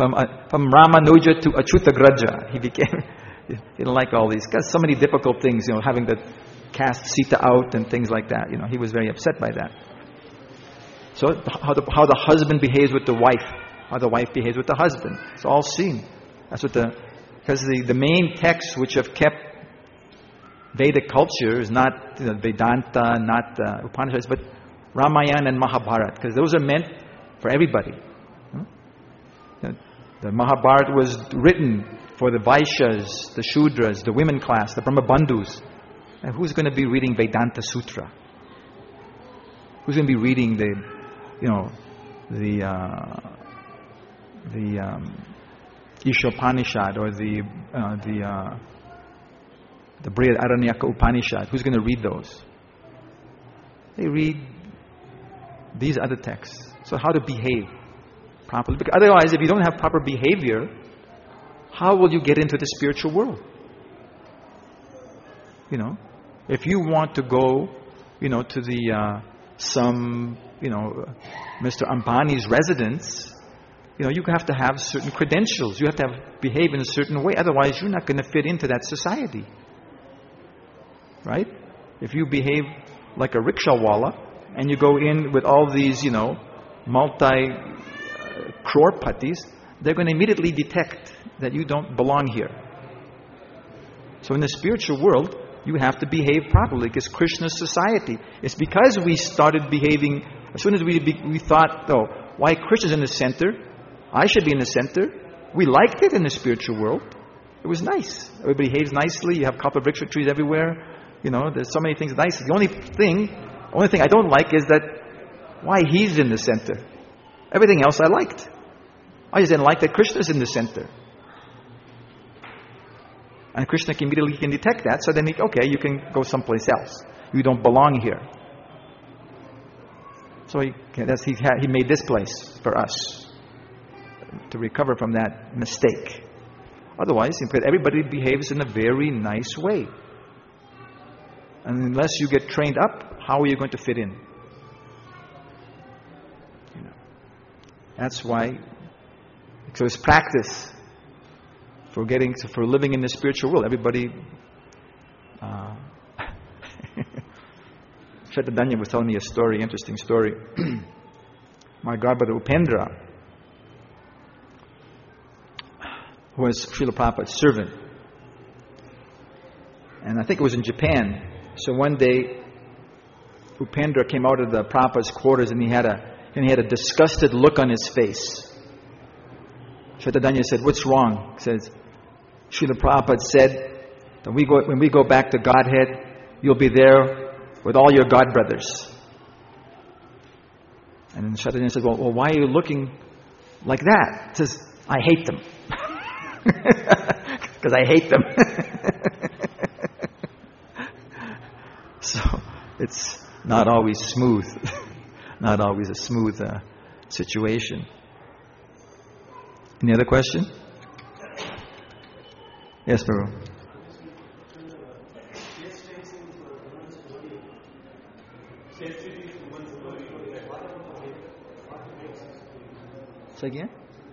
from uh, from Ramanuja to Achyutagraja. He became, he didn't like all these, because so many difficult things, you know, having to cast Sita out and things like that. You know, he was very upset by that. So how the, how the husband behaves with the wife, how the wife behaves with the husband. It's all seen. That's what the, because the, the main texts which have kept Vedic culture is not, you know, Vedanta, not uh, Upanishads, but Ramayana and Mahabharata, because those are meant for everybody. Hmm? The, the Mahabharata was written for the Vaishyas, the Shudras, the women class, the Brahmabandhus. And who's going to be reading Vedanta Sutra? Who's going to be reading the, you know, the uh, the um, Ishopanishad or the uh, the uh, the Brihadaranyaka Upanishad? Who's going to read those? They read these other texts. So how to behave properly? Because otherwise, if you don't have proper behavior, how will you get into the spiritual world? You know, if you want to go, you know, to the uh, some, you know, Mister Ambani's residence, you know, you have to have certain credentials. You have to have behave in a certain way. Otherwise, you're not going to fit into that society, right? If you behave like a rickshawala and you go in with all these, you know, multi uh, crorepattis, they're going to immediately detect that you don't belong here. So in the spiritual world, you have to behave properly, because Krishna's society. It's because we started behaving, as soon as we be, we thought, oh, why Krishna's in the center? I should be in the center. We liked it in the spiritual world. It was nice. Everybody behaves nicely. You have kalpavriksha trees everywhere. You know, there's so many things nice. The only thing, only thing I don't like is that why he's in the center. Everything else I liked. I just didn't like that Krishna's in the center. And Krishna can immediately can detect that, so then he, okay, you can go someplace else. You don't belong here. So he, that's, he, he made this place for us to recover from that mistake. Otherwise, everybody behaves in a very nice way. And unless you get trained up, how are you going to fit in? You know, that's why. So it's practice for getting for living in the spiritual world. Everybody. Uh, Shetadanya was telling me a story, interesting story. My godbrother Upendra was Srila Prabhupada's servant, and I think it was in Japan. So one day, Upendra came out of the Prabhupada's quarters, and he had a and he had a disgusted look on his face. Shetadanya said, "What's wrong?" He says, Srila Prabhupada said that we go, when we go back to Godhead, you'll be there with all your godbrothers. And then Shetadanya said, well, well, why are you looking like that? He says, I hate them. Because I hate them. So it's not always smooth. Not always a smooth uh, situation. Any other question? Yes, Baru. Say again?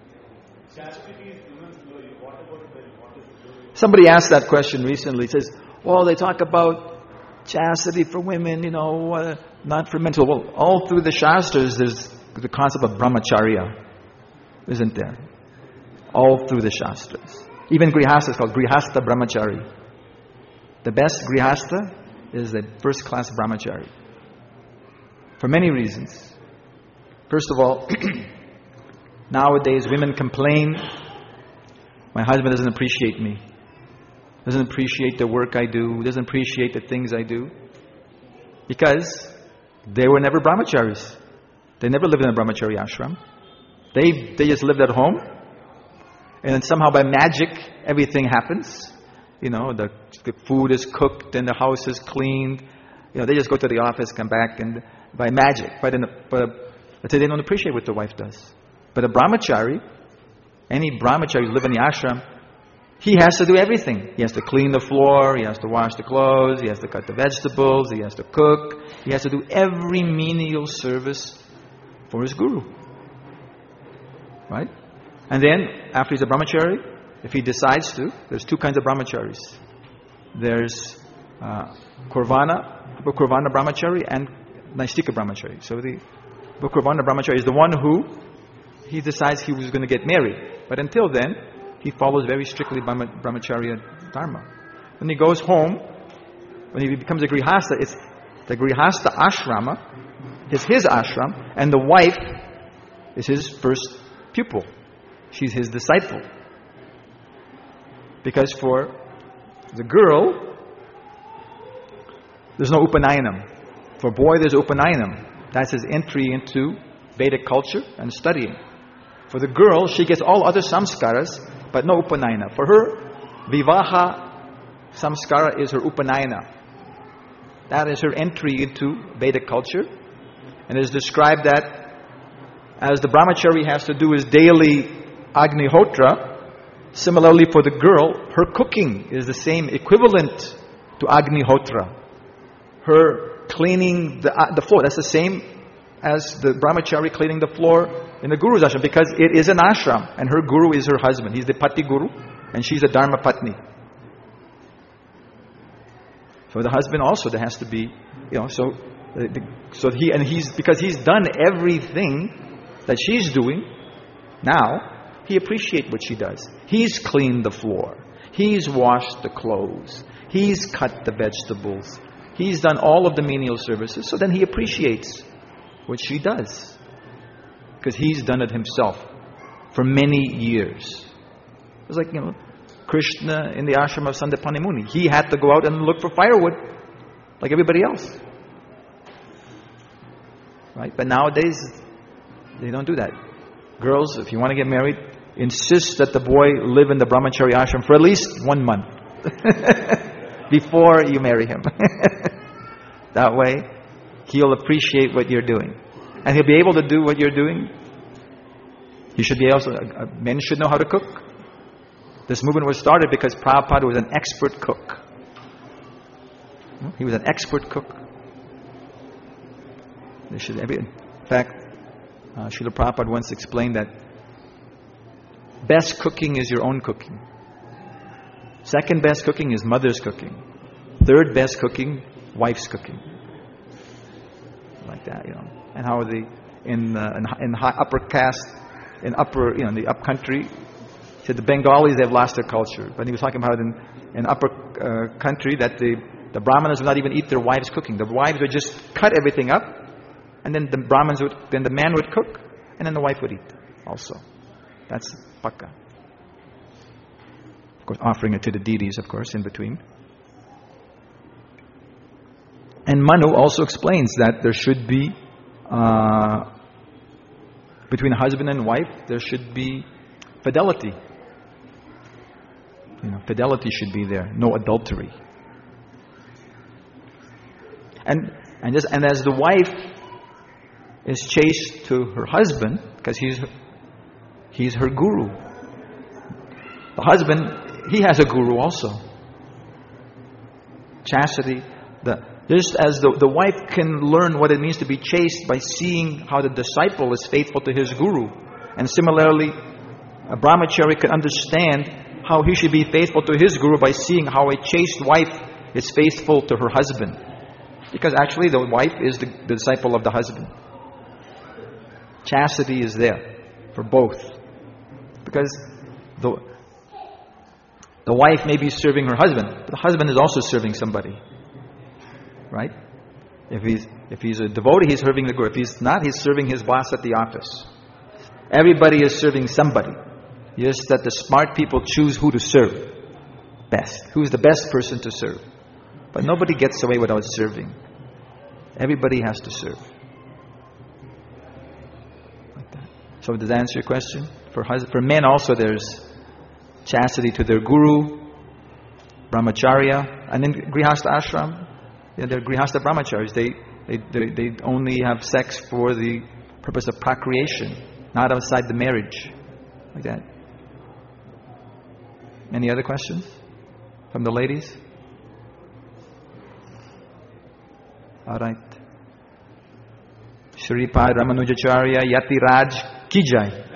Somebody asked that question recently. It says, well, they talk about chastity for women, you know, uh, not for men. Well, all through the Shastras, there's the concept of brahmacharya, isn't there? All through the Shastras. Even Grihastha is called Grihastha Brahmachari. The best Grihastha is the first class Brahmachari. For many reasons. First of all, nowadays women complain, my husband doesn't appreciate me. Doesn't appreciate the work I do. Doesn't appreciate the things I do. Because they were never brahmacharis. They never lived in a brahmachari ashram. They, they just lived at home. And then somehow by magic, everything happens. You know, the, the food is cooked and the house is cleaned. You know, they just go to the office, come back, and by magic. But, in the, but let's say they don't appreciate what the wife does. But a brahmachari, any brahmachari who live in the ashram, he has to do everything. He has to clean the floor, he has to wash the clothes, he has to cut the vegetables, he has to cook. He has to do every menial service for his guru. Right? And then, after he's a brahmachari, if he decides to, there's two kinds of brahmacharis. There's uh, Kurvana, Kurvana brahmachari and Naistika brahmachari. So the Kurvana brahmachari is the one who he decides he was going to get married. But until then, he follows very strictly brahmacharya dharma. When he goes home, when he becomes a grihasta, it's the grihasta ashrama, is his ashram, and the wife is his first pupil. She's his disciple. Because for the girl, there's no Upanayanam. For boy, there's Upanayanam. That's his entry into Vedic culture and studying. For the girl, she gets all other samskaras, but no Upanayana. For her, Vivaha samskara is her Upanayana. That is her entry into Vedic culture. And it is described that as the brahmachari has to do his daily Agnihotra, similarly for the girl, her cooking is the same equivalent to Agnihotra. Her cleaning the, uh, the floor, that's the same as the brahmachari cleaning the floor in the guru's ashram, because it is an ashram and her guru is her husband. He's the pati guru and she's a dharma patni. For the husband also there has to be, you know, so so he and he's because he's done everything that she's doing. Now he appreciates what she does. He's cleaned the floor. He's washed the clothes. He's cut the vegetables. He's done all of the menial services. So then he appreciates what she does, because he's done it himself for many years. It's like, you know, Krishna in the ashram of Sandipani Muni. He had to go out and look for firewood like everybody else. Right? But nowadays, they don't do that. Girls, if you want to get married, insist that the boy live in the brahmachari ashram for at least one month before you marry him. That way, he'll appreciate what you're doing. And he'll be able to do what you're doing. He should be able to, uh, men should know how to cook. This movement was started because Prabhupada was an expert cook. He was an expert cook. They should, in fact, uh, Srila Prabhupada once explained that best cooking is your own cooking. Second best cooking is mother's cooking. Third best cooking, wife's cooking. Like that, you know. And how the in uh, in, in high, upper caste, in upper, you know, in the up country, he said the Bengalis, they've lost their culture. But he was talking about in in upper uh, country that the the Brahmanas would not even eat their wives' cooking. The wives would just cut everything up, and then the Brahmins would, then the man would cook, and then the wife would eat also. That's pakka. Of course, offering it to the deities, of course, in between. And Manu also explains that there should be, uh, between husband and wife, there should be fidelity. You know, fidelity should be there, no adultery. And and just and as the wife is chaste to her husband, because he's he's her guru. The husband, he has a guru also. Chastity, the just as the, the wife can learn what it means to be chaste by seeing how the disciple is faithful to his guru. And similarly, a brahmachari can understand how he should be faithful to his guru by seeing how a chaste wife is faithful to her husband. Because actually the wife is the, the disciple of the husband. Chastity is there for both. Because the, the wife may be serving her husband, but the husband is also serving somebody. Right? If he's if he's a devotee, he's serving the guru. If he's not, he's serving his boss at the office. Everybody is serving somebody. Just that the smart people choose who to serve best. Who's the best person to serve. But nobody gets away without serving. Everybody has to serve. Like that. So does that answer your question? For hus- for men also there's chastity to their guru, brahmacharya, and then grihastha ashram. Yeah, they're grihastha brahmacharis. They, they they they only have sex for the purpose of procreation, not outside the marriage. Like that. Any other questions from the ladies? All right. Shripad Ramanujacharya Yatiraj Ki Jai.